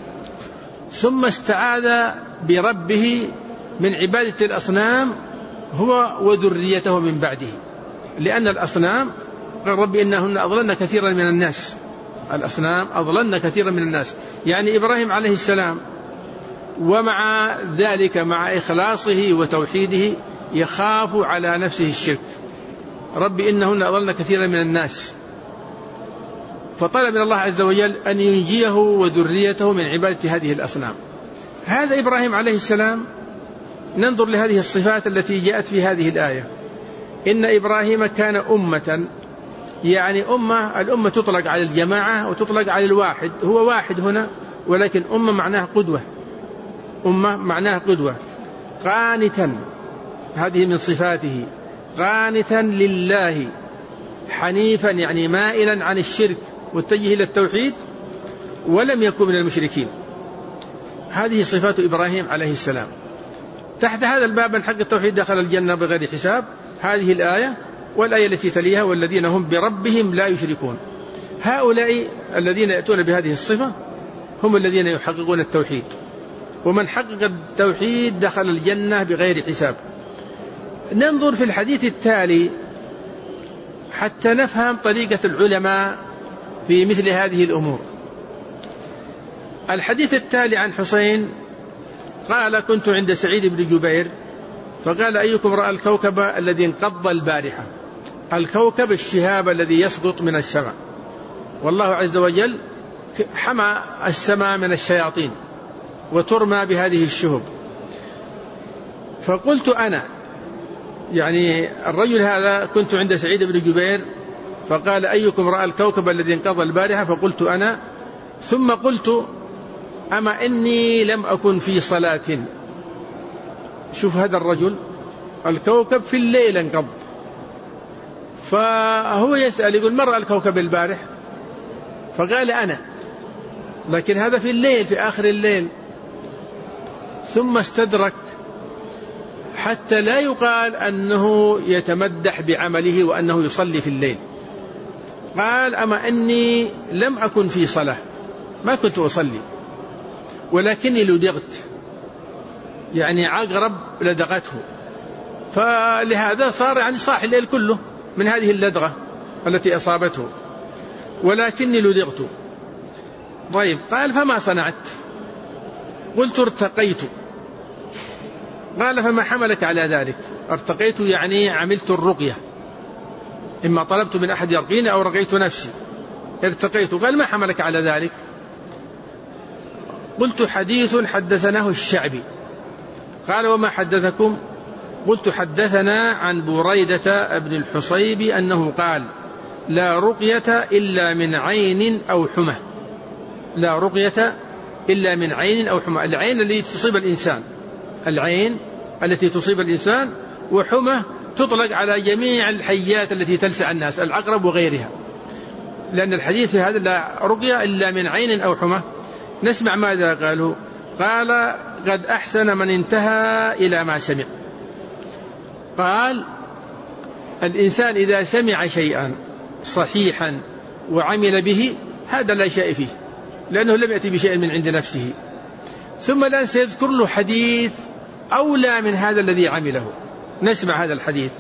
ثم استعاذ بربه من عبادة الأصنام هو وذريته من بعده، لأن الأصنام قال ربي إنهن أضللن كثيرا من الناس، الأصنام أضللن كثيرا من الناس، يعني إبراهيم عليه السلام ومع ذلك مع إخلاصه وتوحيده يخاف على نفسه الشرك، ربي إنهن أضللن كثيرا من الناس، فطلب من الله عز وجل أن ينجيه وذريته من عبادة هذه الأصنام. هذا إبراهيم عليه السلام. ننظر لهذه الصفات التي جاءت في هذه الآية. إن إبراهيم كان أمة، يعني أمة، الأمة تطلق على الجماعة وتطلق على الواحد، هو واحد هنا ولكن أمة معناها قدوة، أمة معناها قدوة. قانتا، هذه من صفاته، قانتا لله حنيفا يعني مائلا عن الشرك متجه إلى التوحيد ولم يكن من المشركين. هذه صفات إبراهيم عليه السلام. تحت هذا الباب من حق التوحيد دخل الجنة بغير حساب، هذه الآية والآية التي تليها والذين هم بربهم لا يشركون. هؤلاء الذين يأتون بهذه الصفة هم الذين يحققون التوحيد، ومن حقق التوحيد دخل الجنة بغير حساب. ننظر في الحديث التالي حتى نفهم طريقة العلماء في مثل هذه الأمور. الحديث التالي عن حسين قال كنت عند سعيد بن جبير فقال أيكم رأى الكوكب الذي انقض البارحة؟ الكوكب الشهاب الذي يسقط من السماء، والله عز وجل حمى السماء من الشياطين وترمى بهذه الشهب. فقلت أنا، يعني الرجل هذا كنت عند سعيد بن جبير فقال أيكم رأى الكوكب الذي انقض البارحة؟ فقلت أنا. ثم قلت أما إني لم أكن في صلاة. شوف هذا الرجل، الكوكب في الليل انقض، فهو يسأل يقول من رأى الكوكب البارح؟ فقال أنا، لكن هذا في الليل في آخر الليل. ثم استدرك حتى لا يقال أنه يتمدح بعمله وأنه يصلي في الليل. قال أما أني لم أكن في صلاة، ما كنت أصلي ولكني لدغت، يعني عقرب لدغته، فلهذا صار يعني صاح الليل كله من هذه اللدغة التي أصابته، ولكني لدغت. طيب قال فما صنعت؟ قلت ارتقيت. قال فما حملك على ذلك؟ ارتقيت يعني عملت الرقية، إما طلبت من أحد يرقيني أو رقيت نفسي. ارتقيت. قال ما حملك على ذلك؟ قلت حديث حدثناه الشعبي. قال وما حدثكم؟ قلت حدثنا عن بريدة ابن الحصيب أنه قال لا رقية إلا من عين أو حمى. لا رقية إلا من عين أو حمى. العين التي تصيب الإنسان، العين التي تصيب الإنسان وحمى تطلق على جميع الحيات التي تلسع الناس، العقرب وغيرها، لأن الحديث في هذا لا رقية إلا من عين أو حمى. نسمع ماذا قالوا. قال: قد أحسن من انتهى إلى ما سمع. قال: الإنسان إذا سمع شيئا صحيحا وعمل به هذا لا شيء فيه، لأنه لم يأتي بشيء من عند نفسه، ثم الآن سيذكر له حديث أولى من هذا الذي عمله. نسمع هذا الحديث.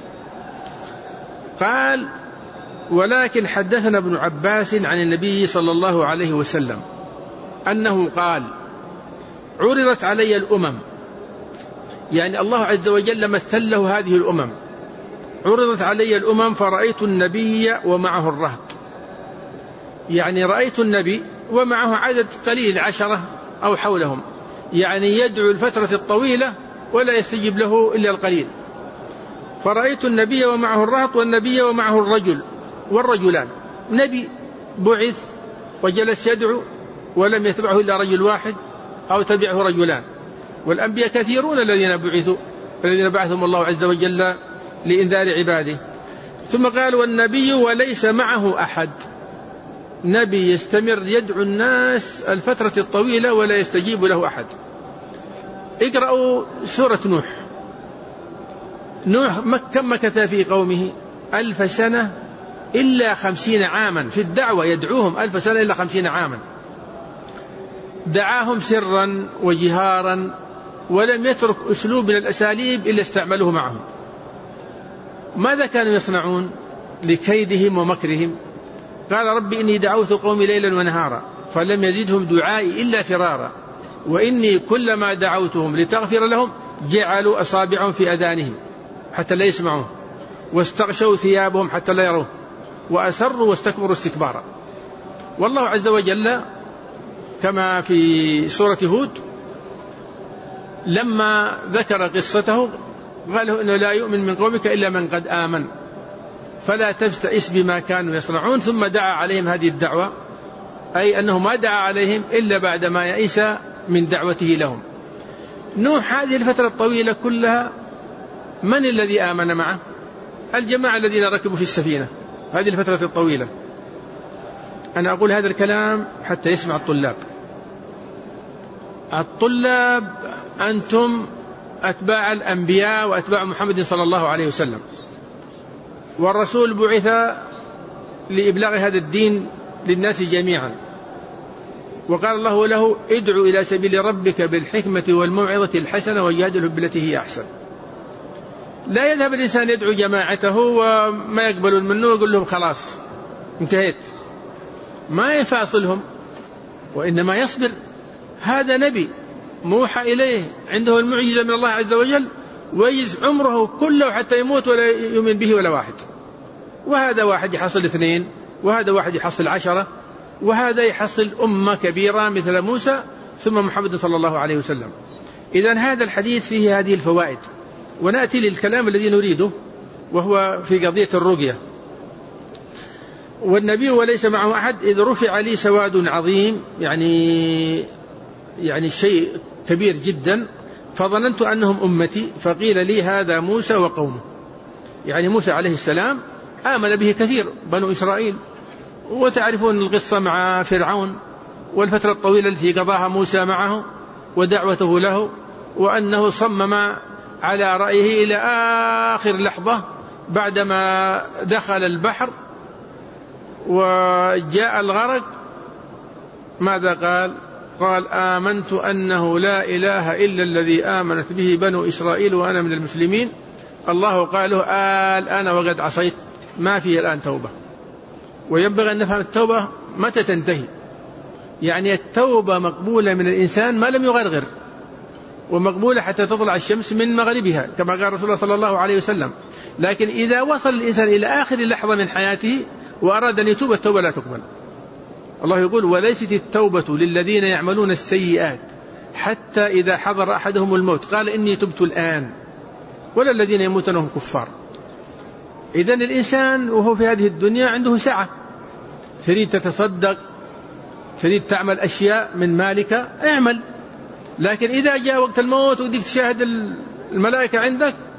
قال: ولكن حدثنا ابن عباس عن النبي صلى الله عليه وسلم أنه قال: عرضت علي الأمم، يعني الله عز وجل مثل له هذه الأمم، عرضت علي الأمم فرأيت النبي ومعه الرهط، يعني رأيت النبي ومعه عدد قليل عشرة أو حولهم، يعني يدعو الفترة الطويلة ولا يستجيب له إلا القليل. فرأيت النبي ومعه الرهط والنبي ومعه الرجل والرجلان، نبي بعث وجلس يدعو ولم يتبعه إلا رجل واحد أو تبعه رجلان، والأنبياء كثيرون الذين بعثوا الذين بعثهم الله عز وجل لإنذار عباده. ثم قال: والنبي وليس معه أحد، نبي يستمر يدعو الناس الفترة الطويلة ولا يستجيب له أحد. اقرأوا سورة نوح. نوح كم مكث في قومه؟ ألف سنة إلا خمسين عاما في الدعوة، يدعوهم ألف سنة إلا خمسين عاما، دعاهم سرا وجهارا، ولم يترك أسلوب من الأساليب إلا استعملوه معهم. ماذا كانوا يصنعون لكيدهم ومكرهم؟ قال: ربي إني دعوت قومي ليلا ونهارا فلم يزدهم دعائي إلا فرارا، وإني كلما دعوتهم لتغفر لهم جعلوا أصابعهم في أذانهم حتى لا يسمعون، واستغشوا ثيابهم حتى لا يروه، وأسروا واستكبروا استكبارا. والله عز وجل كما في سورة هود لما ذكر قصته قال له: إنه لا يؤمن من قومك إلا من قد آمن فلا تبتئس بما كانوا يصنعون. ثم دعا عليهم هذه الدعوة، أي أنه ما دعا عليهم إلا بعد ما يئس من دعوته لهم. نوح هذه الفترة الطويلة كلها من الذي آمن معه؟ الجماعة الذين ركبوا في السفينة هذه الفترة الطويلة. أنا أقول هذا الكلام حتى يسمع الطلاب. الطلاب أنتم أتباع الأنبياء وأتباع محمد صلى الله عليه وسلم، والرسول بعث لإبلاغ هذا الدين للناس جميعا، وقال الله له: ادعو إلى سبيل ربك بالحكمة والموعظة الحسنة وجادله بالتي هي أحسن. لا يذهب الإنسان يدعو جماعته وما يقبلون منه ويقول لهم خلاص انتهيت، ما يفاصلهم، وإنما يصبر. هذا نبي موحى إليه عنده المعجزة من الله عز وجل، ويجلس عمره كله حتى يموت ولا يؤمن به ولا واحد. وهذا واحد يحصل اثنين، وهذا واحد يحصل عشرة، وهذا يحصل أمة كبيرة مثل موسى ثم محمد صلى الله عليه وسلم. إذن هذا الحديث فيه هذه الفوائد. ونأتي للكلام الذي نريده وهو في قضية الرقية. والنبي وليس معه أحد إذ رفع لي سواد عظيم، يعني يعني شيء كبير جدا، فظننت أنهم أمتي، فقيل لي هذا موسى وقومه. يعني موسى عليه السلام آمن به كثير بنو إسرائيل، وتعرفون القصة مع فرعون والفترة الطويلة التي قضاها موسى معه ودعوته له، وأنه صمم على رأيه إلى آخر لحظة بعدما دخل البحر وجاء الغرق. ماذا قال؟ قال: آمنت أنه لا إله إلا الذي آمنت به بنو إسرائيل وأنا من المسلمين. الله قال له: الآن وقد عصيت، ما فيه الآن توبة. وينبغي أن نفهم التوبة متى تنتهي. يعني التوبة مقبولة من الإنسان ما لم يغرغر، ومقبولة حتى تطلع الشمس من مغربها كما قال رسول الله صلى الله عليه وسلم. لكن إذا وصل الإنسان إلى آخر لحظة من حياته وأراد أن يتوب، التوبة لا تقبل. الله يقول: وليست التوبة للذين يعملون السيئات حتى إذا حضر أحدهم الموت قال إني تبت الآن، ولا الذين يموتون وهم كفار. إذن الإنسان وهو في هذه الدنيا عنده سعة، تريد تتصدق، تريد تعمل أشياء من مالك، اعمل. لكن إذا جاء وقت الموت وديك تشاهد الملائكة عندك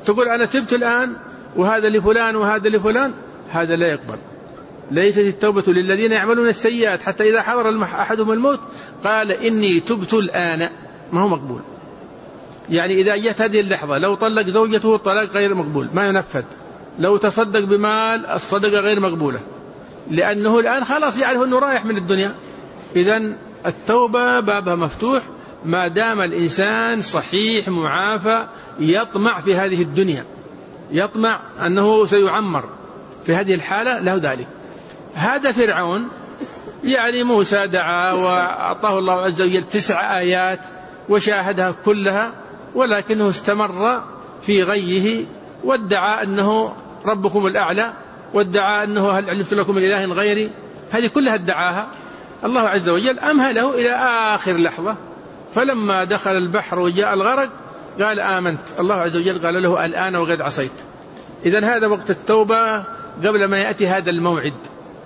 تقول أنا تبت الآن وهذا لفلان وهذا لفلان، هذا لا يقبل. ليست التوبة للذين يعملون السيئات حتى إذا حضر أحدهم الموت قال إني تبت الآن، ما هو مقبول. يعني إذا جاءت هذه اللحظة لو طلق زوجته الطلاق غير مقبول، ما ينفذ. لو تصدق بمال الصدقة غير مقبولة، لأنه الآن خلاص يعرف أنه رايح من الدنيا. إذن التوبة بابها مفتوح ما دام الإنسان صحيح معافى يطمع في هذه الدنيا، يطمع أنه سيعمر، في هذه الحالة له ذلك. هذا فرعون، يعني موسى دعا وأعطاه الله عز وجل تسع آيات وشاهدها كلها، ولكنه استمر في غيه وادعى أنه ربكم الأعلى، وادعى أنه هل علمت لكم من إله غيري، هذه كلها ادعاها. الله عز وجل أمهله إلى آخر لحظة، فلما دخل البحر وجاء الغرق قال آمنت. الله عز وجل قال له الآن وقد عصيت. إذن هذا وقت التوبة قبل ما يأتي هذا الموعد.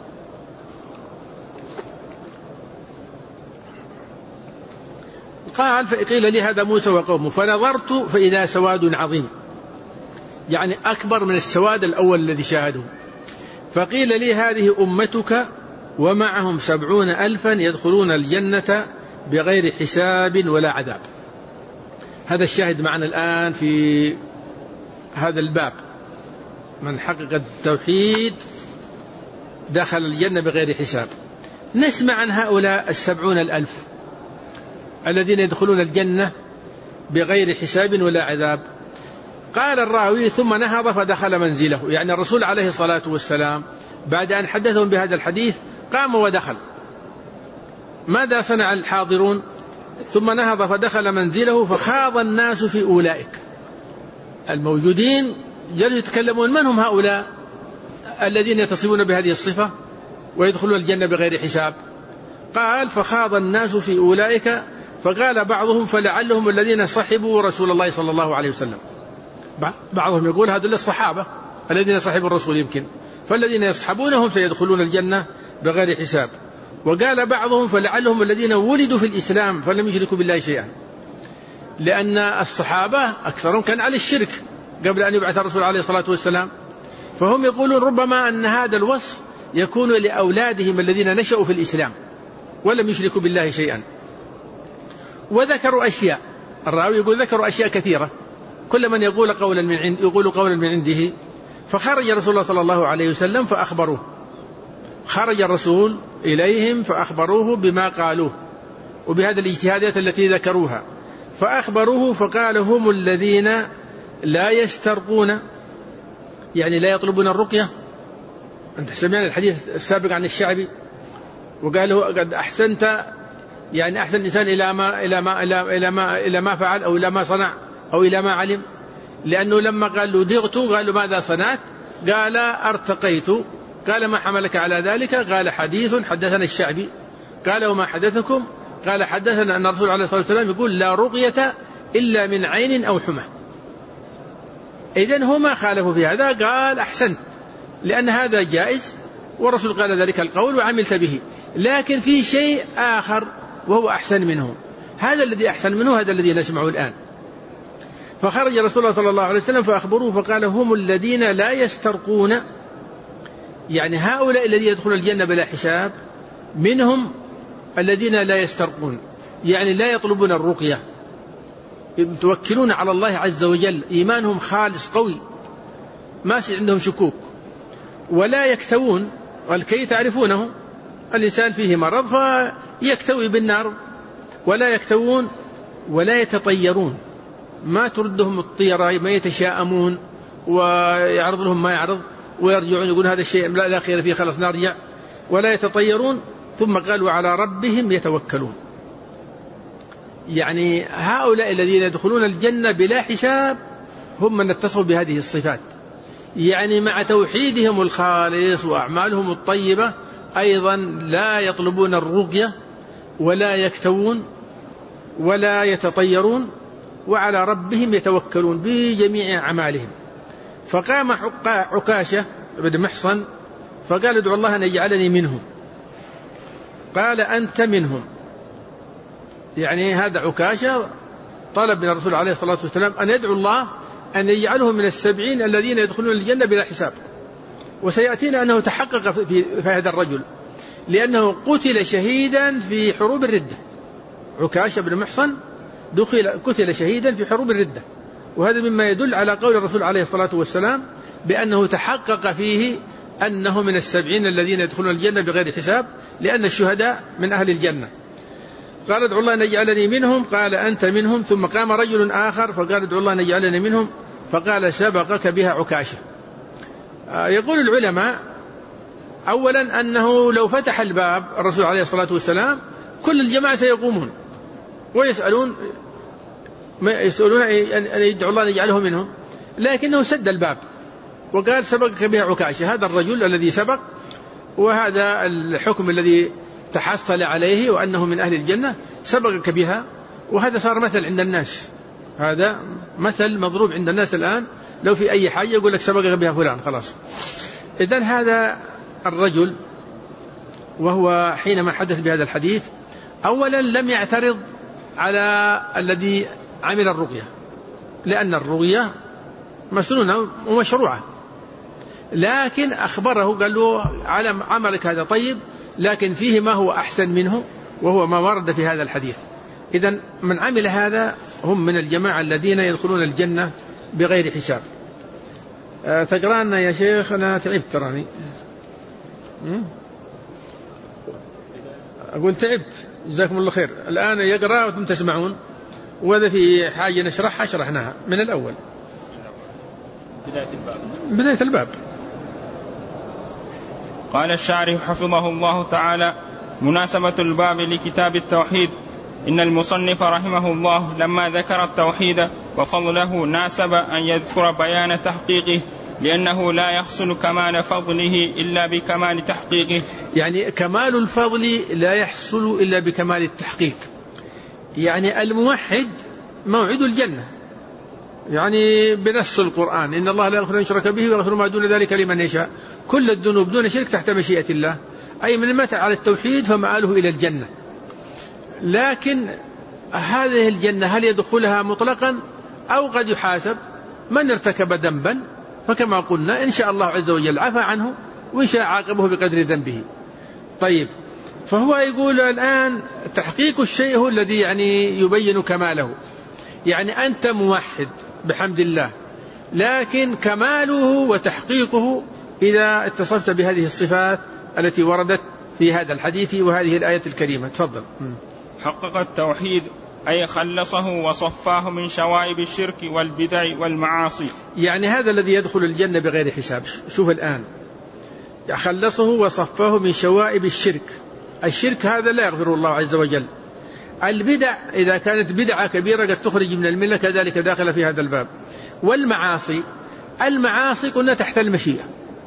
قال فقيل لي هذا موسى وقومه فنظرت فإذا سواد عظيم، يعني أكبر من السواد الأول الذي شاهده. فقيل لي هذه أمتك ومعهم سبعون ألفا يدخلون الجنة بغير حساب ولا عذاب. هذا الشاهد معنا الآن في هذا الباب، من حقق التوحيد دخل الجنة بغير حساب. نسمع عن هؤلاء السبعون الألف الذين يدخلون الجنة بغير حساب ولا عذاب. قال الراوي ثم نهض فدخل منزله، يعني الرسول عليه الصلاة والسلام بعد أن حدثهم بهذا الحديث قام ودخل. ماذا صنع الحاضرون؟ ثم نهض فدخل منزله فخاض الناس في أولئك الموجودين، جلسوا يتكلمون من هم هؤلاء الذين يتصفون بهذه الصفة ويدخلون الجنة بغير حساب. قال فخاض الناس في أولئك فقال بعضهم فلعلهم الذين صحبوا رسول الله صلى الله عليه وسلم. بعضهم يقول هذول الصحابة الذين صحبوا الرسول يمكن، فالذين يصحبونهم سيدخلون الجنة بغير حساب. وقال بعضهم فلعلهم الذين ولدوا في الإسلام فلم يشركوا بالله شيئا، لأن الصحابة أكثرهم كان على الشرك قبل أن يبعث الرسول عليه الصلاة والسلام، فهم يقولون ربما أن هذا الوصف يكون لأولادهم الذين نشأوا في الإسلام ولم يشركوا بالله شيئا. وذكروا أشياء، الراوي يقول ذكروا أشياء كثيرة، كل من يقول قولا من عند يقول قولا من عنده. فخرج رسول الله صلى الله عليه وسلم فأخبروه، خرج الرسول إليهم فأخبروه بما قالوه وبهذه الاجتهادات التي ذكروها، فأخبروه فقال هم الذين لا يسترقون، يعني لا يطلبون الرقية. أنت سمعنا الحديث السابق عن الشعبي وقال له قد أحسنت، يعني أحسن الإنسان إلى ما إلى ما إلى إلى ما إلى ما فعل أو إلى ما صنع أو إلى ما علم، لأنه لما قال له دغت قال له ماذا صنعت؟ قال ارتقيت. قال ما حملك على ذلك؟ قال حديث حدثنا الشعبي. قال وما حدثكم؟ قال حدثنا أن الرسول عليه الصلاة والسلام يقول لا رقية إلا من عين أو حمى. إذن هما خالفوا في هذا، قال أحسنت لأن هذا جائز والرسول قال ذلك القول وعملت به، لكن في شيء آخر وهو أحسن منه، هذا الذي أحسن منه هذا الذي نسمعه الآن. فخرج رسول الله صلى الله عليه وسلم فأخبروه فقال هم الذين لا يسترقون، يعني هؤلاء الذين يدخلون الجنة بلا حساب منهم الذين لا يسترقون، يعني لا يطلبون الرقية، يتوكلون على الله عز وجل، إيمانهم خالص قوي ما عندهم شكوك، ولا يكتوون. والكي تعرفونه، الإنسان فيه مرض فيكتوي بالنار، ولا يكتوون ولا يتطيرون، ما تردهم الطيرة، ما يتشاءمون ويعرض لهم ما يعرض ويرجعون يقول هذا الشيء لا خير فيه خلاص نرجع، ولا يتطيرون. ثم قال وعلى ربهم يتوكلون، يعني هؤلاء الذين يدخلون الجنة بلا حساب هم من اتصفوا بهذه الصفات، يعني مع توحيدهم الخالص وأعمالهم الطيبة أيضا لا يطلبون الرقية ولا يكتوون ولا يتطيرون، وعلى ربهم يتوكلون بجميع أعمالهم. فقام عكاشة بن محصن فقال ادعو الله أن يجعلني منهم. قال أنت منهم، يعني هذا عكاشة طلب من الرسول عليه الصلاة والسلام أن يدعو الله أن يجعله من السبعين الذين يدخلون الجنة بلا حساب. وسيأتينا أنه تحقق في هذا الرجل، لأنه قتل شهيدا في حروب الردة. عكاشة بن محصن دخل قتل شهيدا في حروب الردة، وهذا مما يدل على قول الرسول عليه الصلاة والسلام بأنه تحقق فيه أنه من السبعين الذين يدخلون الجنة بغير حساب، لأن الشهداء من أهل الجنة. قال ادعو الله أن يجعلني منهم، قال أنت منهم. ثم قام رجل آخر فقال ادعو الله أن يجعلني منهم، فقال سبقك بها عكاشة. يقول العلماء أولا أنه لو فتح الباب الرسول عليه الصلاة والسلام كل الجماعة سيقومون ويسألون يسألون أن يدعو الله أن يجعله منهم، لكنه سد الباب وقال سبقك بها عكاشة. هذا الرجل الذي سبق، وهذا الحكم الذي تحصل عليه وأنه من أهل الجنة، سبقك بها. وهذا صار مثل عند الناس، هذا مثل مضروب عند الناس الآن، لو في أي حاجة يقول لك سبقك بها فلان خلاص. إذن هذا الرجل وهو حينما حدث بهذا الحديث أولا لم يعترض على الذي عمل الرقية، لأن الرقية مسنونة ومشروعة، لكن أخبره قال له على عملك هذا طيب، لكن فيه ما هو أحسن منه وهو ما ورد في هذا الحديث. إذن من عمل هذا هم من الجماعة الذين يدخلون الجنة بغير حساب. أه تقرأنا يا شيخ، أنا تعبت تراني، أقول تعبت، جزاكم الله خير. الآن يقرأ وأنتم تسمعون، وإذا في حاجة نشرحها شرحناها من الأول بداية الباب. بداية الباب. قال الشارح حفظه الله تعالى: مناسبة الباب لكتاب التوحيد. إن المصنف رحمه الله لما ذكر التوحيد وفضله ناسب أن يذكر بيان تحقيقه، لأنه لا يحصل كمال فضله إلا بكمال تحقيقه. يعني كمال الفضل لا يحصل إلا بكمال التحقيق. يعني الموحد موعد الجنة، يعني بنص القرآن: إن الله لا يغفر أن يشرك به ويغفر ما دون ذلك لمن يشاء. كل الذنوب دون شرك تحت مشيئة الله، أي من مات على التوحيد فمآله إلى الجنة. لكن هذه الجنة هل يدخلها مطلقا أو قد يحاسب؟ من ارتكب ذنبا فكما قلنا إن شاء الله عز وجل عفى عنه، وإن شاء عاقبه بقدر ذنبه. طيب، فهو يقول الآن تحقيق الشيء هو الذي يعني يبين كماله. يعني أنت موحد بحمد الله، لكن كماله وتحقيقه إذا اتصفت بهذه الصفات التي وردت في هذا الحديث وهذه الآية الكريمة. تفضل. حقق التوحيد أي خلصه وصفاه من شوائب الشرك والبدع والمعاصي. يعني هذا الذي يدخل الجنة بغير حساب. شوف الآن، خلصه وصفاه من شوائب الشرك. الشرك هذا لا يغفر الله عز وجل. البدع إذا كانت بدعة كبيرة قد تخرج من الملة كذلك داخل في هذا الباب. والمعاصي، المعاصي قلنا تحت المشيئة،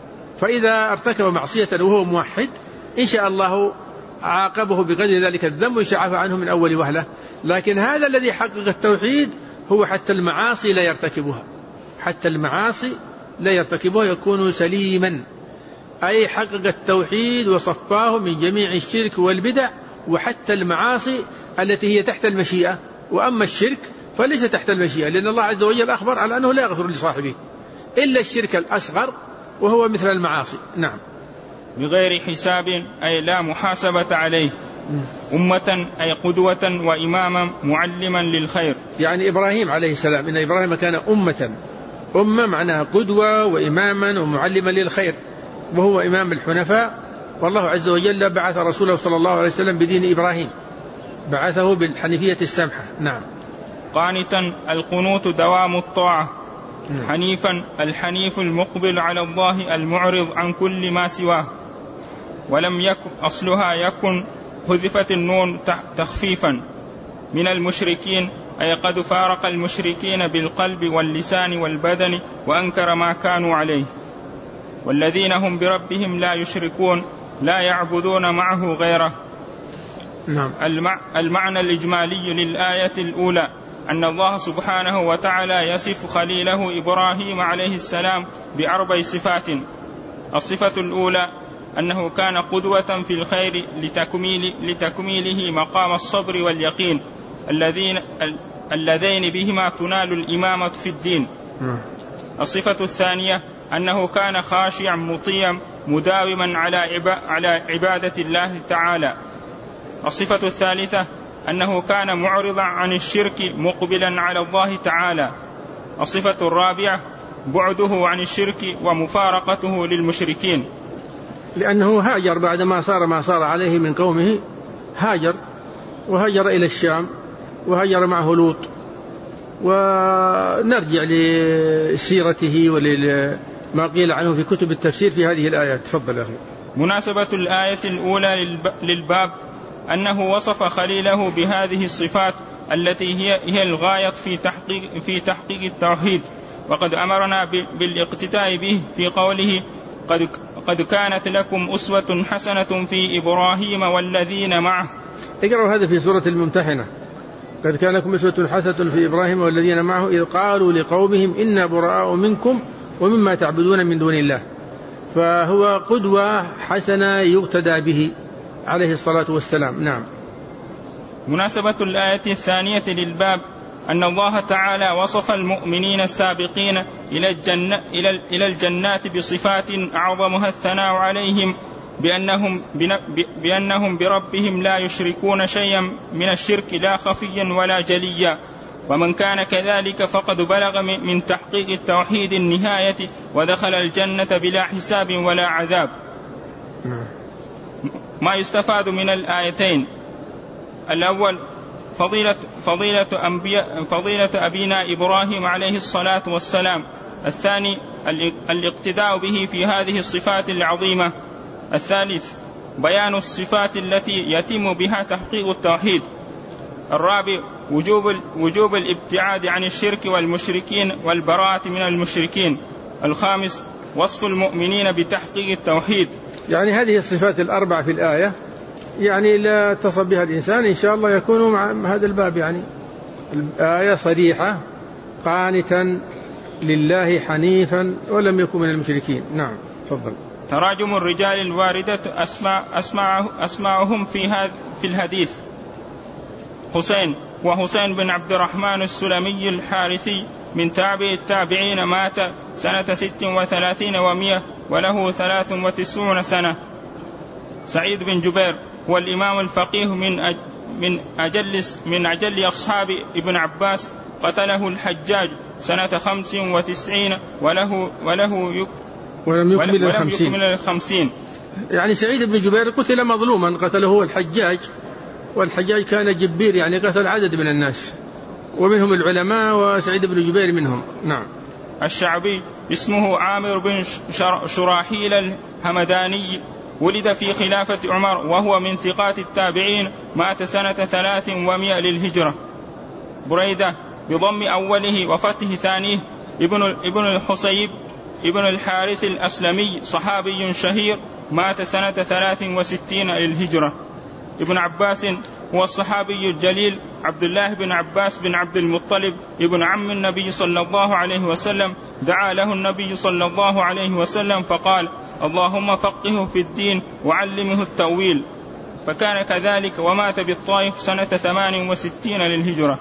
فإذا ارتكب معصية وهو موحد إن شاء الله عاقبه بقدر ذلك الذنب وإن شاء عفى عنه من أول وهلة. لكن هذا الذي حقق التوحيد هو حتى المعاصي لا يرتكبها، حتى المعاصي لا يرتكبها، يكون سليما، أي حقق التوحيد وصفاه من جميع الشرك والبدع وحتى المعاصي التي هي تحت المشيئة. وأما الشرك فليس تحت المشيئة، لأن الله عز وجل أخبر على أنه لا يغفر لصاحبه إلا الشرك الأصغر وهو مثل المعاصي. نعم. بغير حساب أي لا محاسبة عليه. أمة أي قدوة وإماما معلما للخير. يعني إبراهيم عليه السلام، إن إبراهيم كان أمة، أمة معناها قدوة وإماما ومعلما للخير، وهو إمام الحنفاء. والله عز وجل بعث رسوله صلى الله عليه وسلم بدين إبراهيم، بعثه بالحنيفية السمحة. نعم. قانتا القنوت دوام الطاعة. حنيفا الحنيف المقبل على الله المعرض عن كل ما سواه. ولم يكن أصلها يكن حذفت النون تخفيفا. من المشركين أي قد فارق المشركين بالقلب واللسان والبدن وأنكر ما كانوا عليه. والذين هم بربهم لا يشركون لا يعبدون معه غيره. نعم. المعنى الإجمالي للآية الأولى أن الله سبحانه وتعالى يصف خليله إبراهيم عليه السلام بأربع صفات. الصفة الأولى أنه كان قدوة في الخير لتكميل لتكميله مقام الصبر واليقين اللذين اللذين بهما تنال الإمامة في الدين. الصفة الثانية أنه كان خاشعا مطيعا مداوما على عبادة الله تعالى. الصفة الثالثة أنه كان معرضا عن الشرك مقبلا على الله تعالى. الصفة الرابعة بعده عن الشرك ومفارقته للمشركين، لأنه هاجر بعدما صار ما صار عليه من قومه، هاجر وهاجر إلى الشام وهاجر معه لوط. ونرجع لسيرته ولما قيل عنه في كتب التفسير في هذه الآيات. تفضل أخي. مناسبة الآية الأولى للباب أنه وصف خليله بهذه الصفات التي هي, هي الغاية في تحقيق, في تحقيق التوحيد، وقد أمرنا بالاقتداء به في قوله قد, قد كانت لكم أسوة حسنة في إبراهيم والذين معه. اقرأوا هذا في سورة الممتحنة. قد كان لكم أسوة حسنة في إبراهيم والذين معه إذ قالوا لقومهم إنا براء منكم ومما تعبدون من دون الله. فهو قدوة حسنة يقتدى به عليه الصلاة والسلام. نعم. مناسبة الآية الثانية للباب أن الله تعالى وصف المؤمنين السابقين إلى, الجنة إلى الجنات بصفات أعظمها الثناء عليهم بأنهم, بأنهم بربهم لا يشركون شيئا من الشرك لا خفيا ولا جليا، ومن كان كذلك فقد بلغ من تحقيق التوحيد النهاية ودخل الجنة بلا حساب ولا عذاب. ما يستفاد من الآيتين: الأول فضيلة, فضيلة, أنبياء فضيلة أبينا إبراهيم عليه الصلاة والسلام. الثاني الاقتداء به في هذه الصفات العظيمة. الثالث بيان الصفات التي يتم بها تحقيق التوحيد. الرابع وجوب, وجوب الابتعاد عن الشرك والمشركين والبراءة من المشركين. الخامس وصف المؤمنين بتحقيق التوحيد. يعني هذه الصفات الأربع في الآية يعني لا تصب بها الإنسان إن شاء الله يكون مع هذا الباب. يعني الآية صريحة: قانتا لله حنيفا ولم يكن من المشركين. نعم. تفضل. تراجم الرجال الواردة أسماء أسماء أسماءهم في هذا في الحديث: حسين وحسين بن عبد الرحمن السلمي الحارثي من تابع التابعين، مات سنة ست وثلاثين ومئة وله ثلاث وتسعون سنة. سعيد بن جبير هو الإمام الفقيه من من أجل من أجل أصحاب ابن عباس، قتله الحجاج سنة خمس وتسعين وله وله يك ولم يكمل الخمسين. الخمسين. يعني سعيد بن جبير قتل مظلوما، قتله الحجاج، والحجاج كان جبير يعني قتل عدد من الناس ومنهم العلماء وسعيد بن جبير منهم. نعم. الشعبي اسمه عامر بن شراحيل الهمداني، ولد في خلافة عمر وهو من ثقات التابعين، مات سنة ثلاث ومئة للهجرة. بريدة بضم أوله وفتح ثانيه ابن ابن الحصيب ابن الحارث الأسلمي، صحابي شهير، مات سنة ثلاث وستين للهجرة. ابن عباس هو الصحابي الجليل عبد الله بن عباس بن عبد المطلب ابن عم النبي صلى الله عليه وسلم. دعا له النبي صلى الله عليه وسلم فقال: اللهم فقهه في الدين وعلمه التأويل، فكان كذلك ومات بالطائف سنة ثمان وستين للهجرة.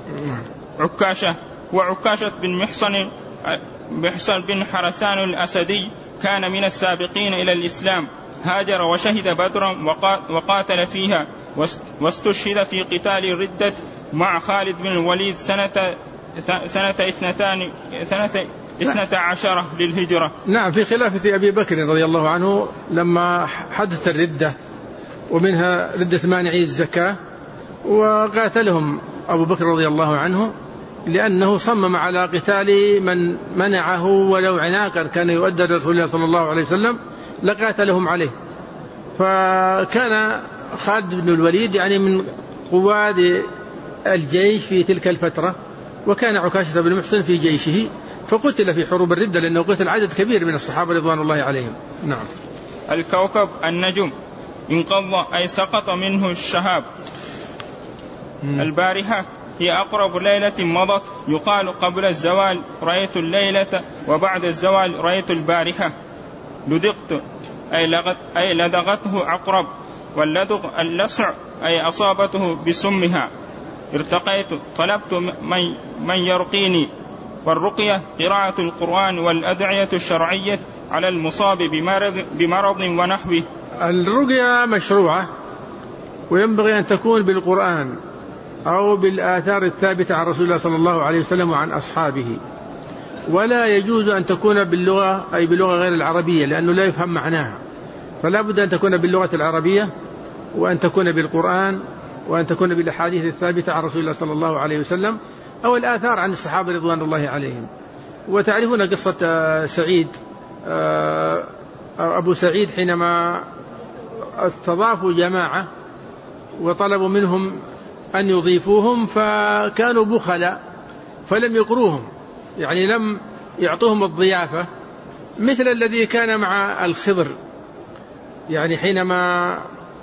عكاشة وعكاشة بن محصن محصن بن حرثان الأسدي كان من السابقين إلى الإسلام، هاجر وشهد بدرا وقاتل فيها، واستشهد في قتال الردة مع خالد بن الوليد سنة سنة اثنتان سنة اثنتا عشرة للهجرة. نعم. في خلافة أبي بكر رضي الله عنه لما حدث الردة ومنها ردة مانعي الزكاة، وقاتلهم أبو بكر رضي الله عنه لأنه صمم على قتال من منعه ولو عناقا كان يؤدى رسول الله صلى الله عليه وسلم لقاتلهم عليه. فكان خالد بن الوليد يعني من قواد الجيش في تلك الفترة، وكان عكاشة بن محصن في جيشه، فقتل في حروب الردة لأنه قتل عدد كبير من الصحابة رضوان الله عليهم. نعم. الكوكب النجم انقض أي سقط منه الشهاب. م. البارحة هي أقرب ليلة مضت، يقال قبل الزوال رأيت الليلة وبعد الزوال رأيت البارحة. لدغت أي, لغت أي لدغته عقرب، واللدغ اللسع أي أصابته بسمها. ارتقيت طلبت من, من يرقيني، والرقية قراءة القرآن والأدعية الشرعية على المصاب بمرض, بمرض ونحوه. الرقية مشروعة وينبغي أن تكون بالقرآن أو بالآثار الثابتة عن رسول الله صلى الله عليه وسلم وعن أصحابه، ولا يجوز أن تكون باللغة أي باللغة غير العربية لأنه لا يفهم معناها، فلا بد أن تكون باللغة العربية وأن تكون بالقرآن وأن تكون بالأحاديث الثابتة عن رسول الله صلى الله عليه وسلم أو الآثار عن الصحابة رضوان الله عليهم. وتعرفون قصة سعيد أبو سعيد حينما استضافوا جماعة وطلبوا منهم أن يضيفوهم فكانوا بخلاء فلم يقروهم، يعني لم يعطوهم الضيافة مثل الذي كان مع الخضر، يعني حينما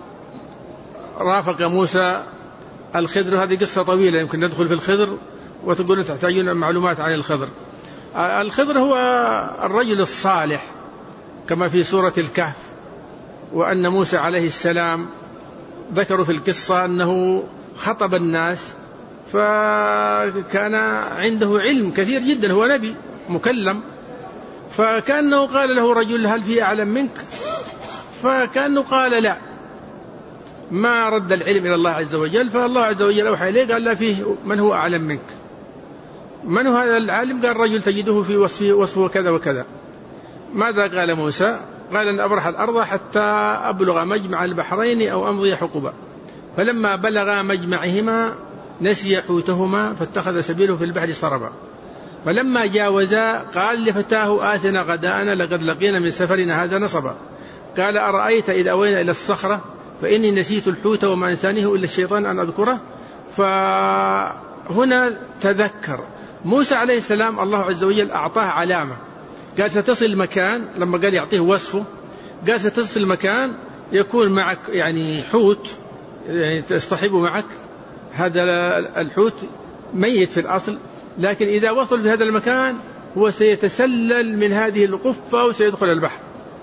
رافق موسى الخضر، هذه قصة طويلة يمكن ندخل في الخضر وتقولون تحتاجون معلومات عن الخضر. الخضر هو الرجل الصالح كما في سورة الكهف، وأن موسى عليه السلام ذكروا في القصة أنه خطب الناس فكان عنده علم كثير جدا، هو نبي مكلم، فكأنه قال له رجل هل في أعلم منك؟ فكأنه قال لا، ما رد العلم إلى الله عز وجل، فالله عز وجل أوحى إليه قال لا فيه من هو أعلم منك. من هو هذا العالم؟ قال رجل تجده في وصفه, وصفه كذا وكذا. ماذا قال موسى؟ قال أن أبرح الأرض حتى أبلغ مجمع البحرين أو أمضي حقبا، فلما بلغا مجمعهما نسي حوتهما فاتخذ سبيله في البحر سربا، فلما جاوزا قال لفتاه آتنا غداءنا لقد لقينا من سفرنا هذا نصبا، قال أرأيت إذ أوينا إلى الصخرة فإني نسيت الحوت وما أنسانيه إلا الشيطان أن أذكره. فهنا تذكر موسى عليه السلام الله عز وجل أعطاه علامة، قال ستصل مكان، لما قال يعطيه وصفه قال ستصل مكان يكون معك يعني حوت، يعني تصطحبه معك، هذا الحوت ميت في الأصل، لكن إذا وصل في هذا المكان هو سيتسلل من هذه القفة وسيدخل البحر.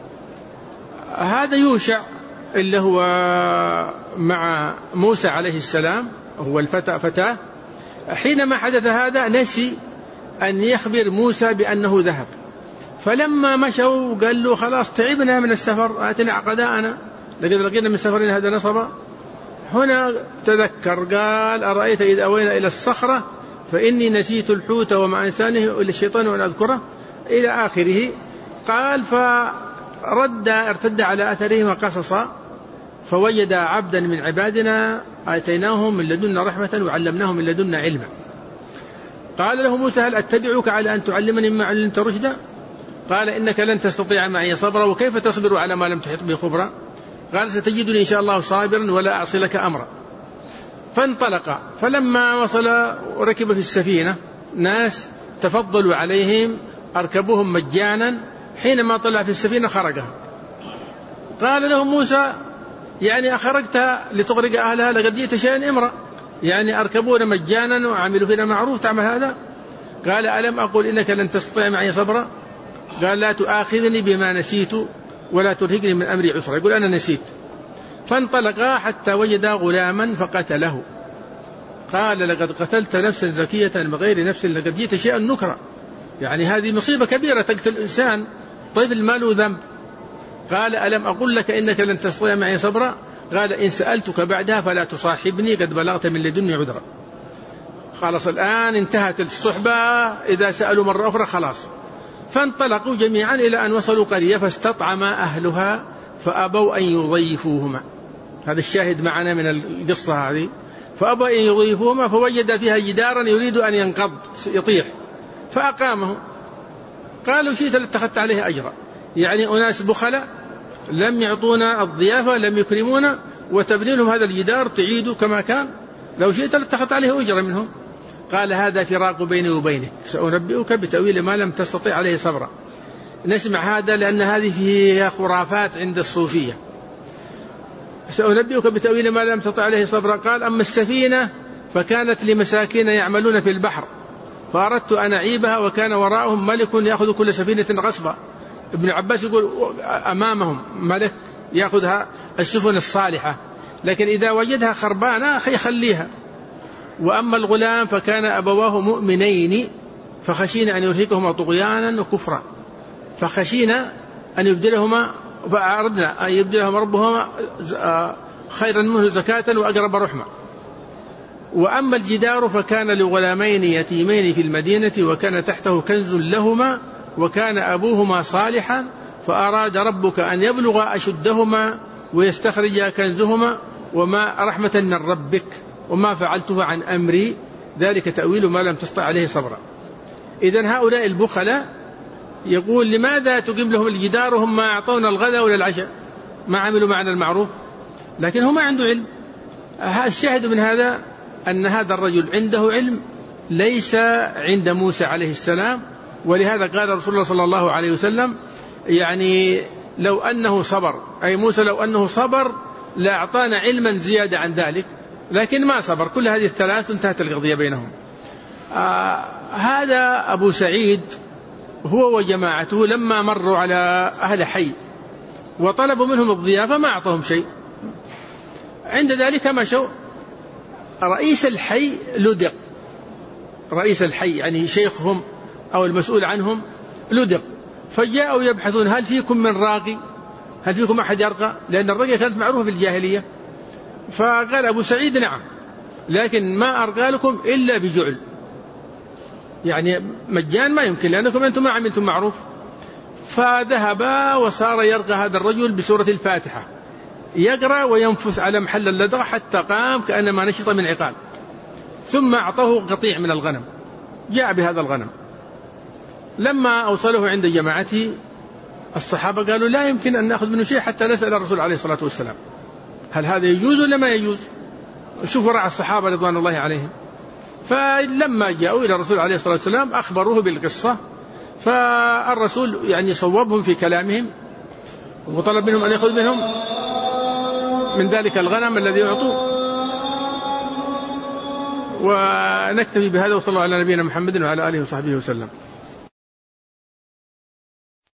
هذا يوشع اللي هو مع موسى عليه السلام هو الفتى فتاه، حينما حدث هذا نسي أن يخبر موسى بأنه ذهب، فلما مشوا قال له خلاص تعبنا من السفر آتنا عقداءنا لقد لقينا من سفرنا هذا نصبا. هنا تذكر قال أرأيت إذ أوينا إلى الصخرة فإني نسيت الحوت وما أنسانه إلا الشيطان وأن أذكره إلى آخره. قال فرد ارتد على أثرهما قصصا فوجد عبدا من عبادنا آتيناه من لدنا رحمة وعلمناه من لدنا علما. قال له موسى هل أتبعك على أن تعلمني مما علمت رشدا؟ قال إنك لن تستطيع معي صبرا وكيف تصبر على ما لم تحط به خبرا؟ قال ستجدني إن شاء الله صابرا ولا أعصي لك أمرا. فانطلق، فلما وصل وركب في السفينة ناس تفضلوا عليهم أركبوهم مجانا، حينما طلع في السفينة خرجها. قال له موسى يعني أخرجتها لتغرق أهلها لقد جئت شيئا إمرا، يعني أركبون مجانا وعملوا فينا معروف تعمل هذا؟ قال ألم أقول إنك لن تستطيع معي صبرا؟ قال لا تؤاخذني بما نسيت ولا ترهقني من أمري عسرا، يقول أنا نسيت. فانطلقا حتى وجدا غلاما فقتله. قال لقد قتلت نفسا زكية بغير نفس لقد جئت شيئا نكرا، يعني هذه مصيبة كبيرة تقتل الإنسان طفل ما له ذنب. قال ألم أقول لك إنك لن تستطيع معي صبرا؟ قال إن سألتك بعدها فلا تصاحبني قد بلغت من لدني عذرا. خلاص الآن انتهت الصحبة، إذا سألوا مرة أخرى خلاص. فانطلقوا جميعا إلى أن وصلوا قرية فاستطعم أهلها فأبوا أن يضيفوهما. هذا الشاهد معنا من القصة هذه. فأبوا أن يضيفوهما فوجد فيها جدارا يريد أن ينقض يطيح فأقامه. قالوا شئت لاتخذت عليه أجرا، يعني أناس بخلاء لم يعطونا الضيافة لم يكرمونا وتبني لهم هذا الجدار تعيدوا كما كان، لو شئت لاتخذت عليه أجرا منهم. قال هذا فراق بيني وبينك سأنبئك بتأويل ما لم تستطيع عليه صبرا. نسمع هذا لأن هذه فيها خرافات عند الصوفية. سأنبئك بتأويل ما لم تستطيع عليه صبرا. قال أما السفينة فكانت لمساكين يعملون في البحر فأردت أن أعيبها وكان وراءهم ملك يأخذ كل سفينة غصبا. ابن عباس يقول أمامهم ملك يأخذها السفن الصالحة، لكن إذا وجدها خربانة يخليها. وأما الغلام فكان أبواه مؤمنين فخشينا أن يرهقهما طغيانا وكفرا، فخشينا أن يبدلهما فأردنا أن يبدلهما ربهما خيرا منه زكاة وأقرب رحمة. وأما الجدار فكان لغلامين يتيمين في المدينة وكان تحته كنز لهما وكان أبوهما صالحا فأراد ربك أن يبلغ أشدهما ويستخرج كنزهما وما رحمة من ربك وما فعلته عن أمري ذلك تأويل ما لم تستطع عليه صبرا. إذن هؤلاء البخلاء يقول لماذا تقيم لهم الجدار وهم ما أعطونا الغداء ولا العشاء، ما عملوا معنا المعروف، لكن هم عنده علم. الشاهد من هذا أن هذا الرجل عنده علم ليس عند موسى عليه السلام، ولهذا قال رسول الله صلى الله عليه وسلم يعني لو أنه صبر، أي موسى لو أنه صبر لأعطانا علما زيادة عن ذلك، لكن ما صبر. كل هذه الثلاث انتهت القضية بينهم. آه هذا أبو سعيد هو وجماعته لما مروا على أهل حي وطلبوا منهم الضيافة ما أعطاهم شيء، عند ذلك مشوا. رئيس الحي لدغ، رئيس الحي يعني شيخهم أو المسؤول عنهم لدغ، فجاءوا يبحثون هل فيكم من راقي، هل فيكم أحد يرقى، لأن الرقية كانت معروفة في الجاهلية. فقال أبو سعيد نعم، لكن ما أرقى لكم إلا بجعل، يعني مجان ما يمكن لأنكم أنتم ما عملتم معروف. فذهب وصار يرقى هذا الرجل بسورة الفاتحة، يقرأ وينفس على محل اللدغة حتى قام كأنما نشط من عقال، ثم أعطاه قطيع من الغنم، جاء بهذا الغنم. لما أوصله عند جماعته الصحابة قالوا لا يمكن أن نأخذ منه شيء حتى نسأل الرسول عليه الصلاة والسلام هل هذا يجوز ولا ما يجوز. شوفوا رأى الصحابة رضوان الله عليهم. فلما جاءوا إلى الرسول عليه الصلاة والسلام أخبروه بالقصة، فالرسول يعني صوبهم في كلامهم وطلب منهم أن يأخذ منهم من ذلك الغنم الذي يعطوه. ونكتفي بهذا، وصلى الله على نبينا محمد وعلى آله وصحبه وسلم.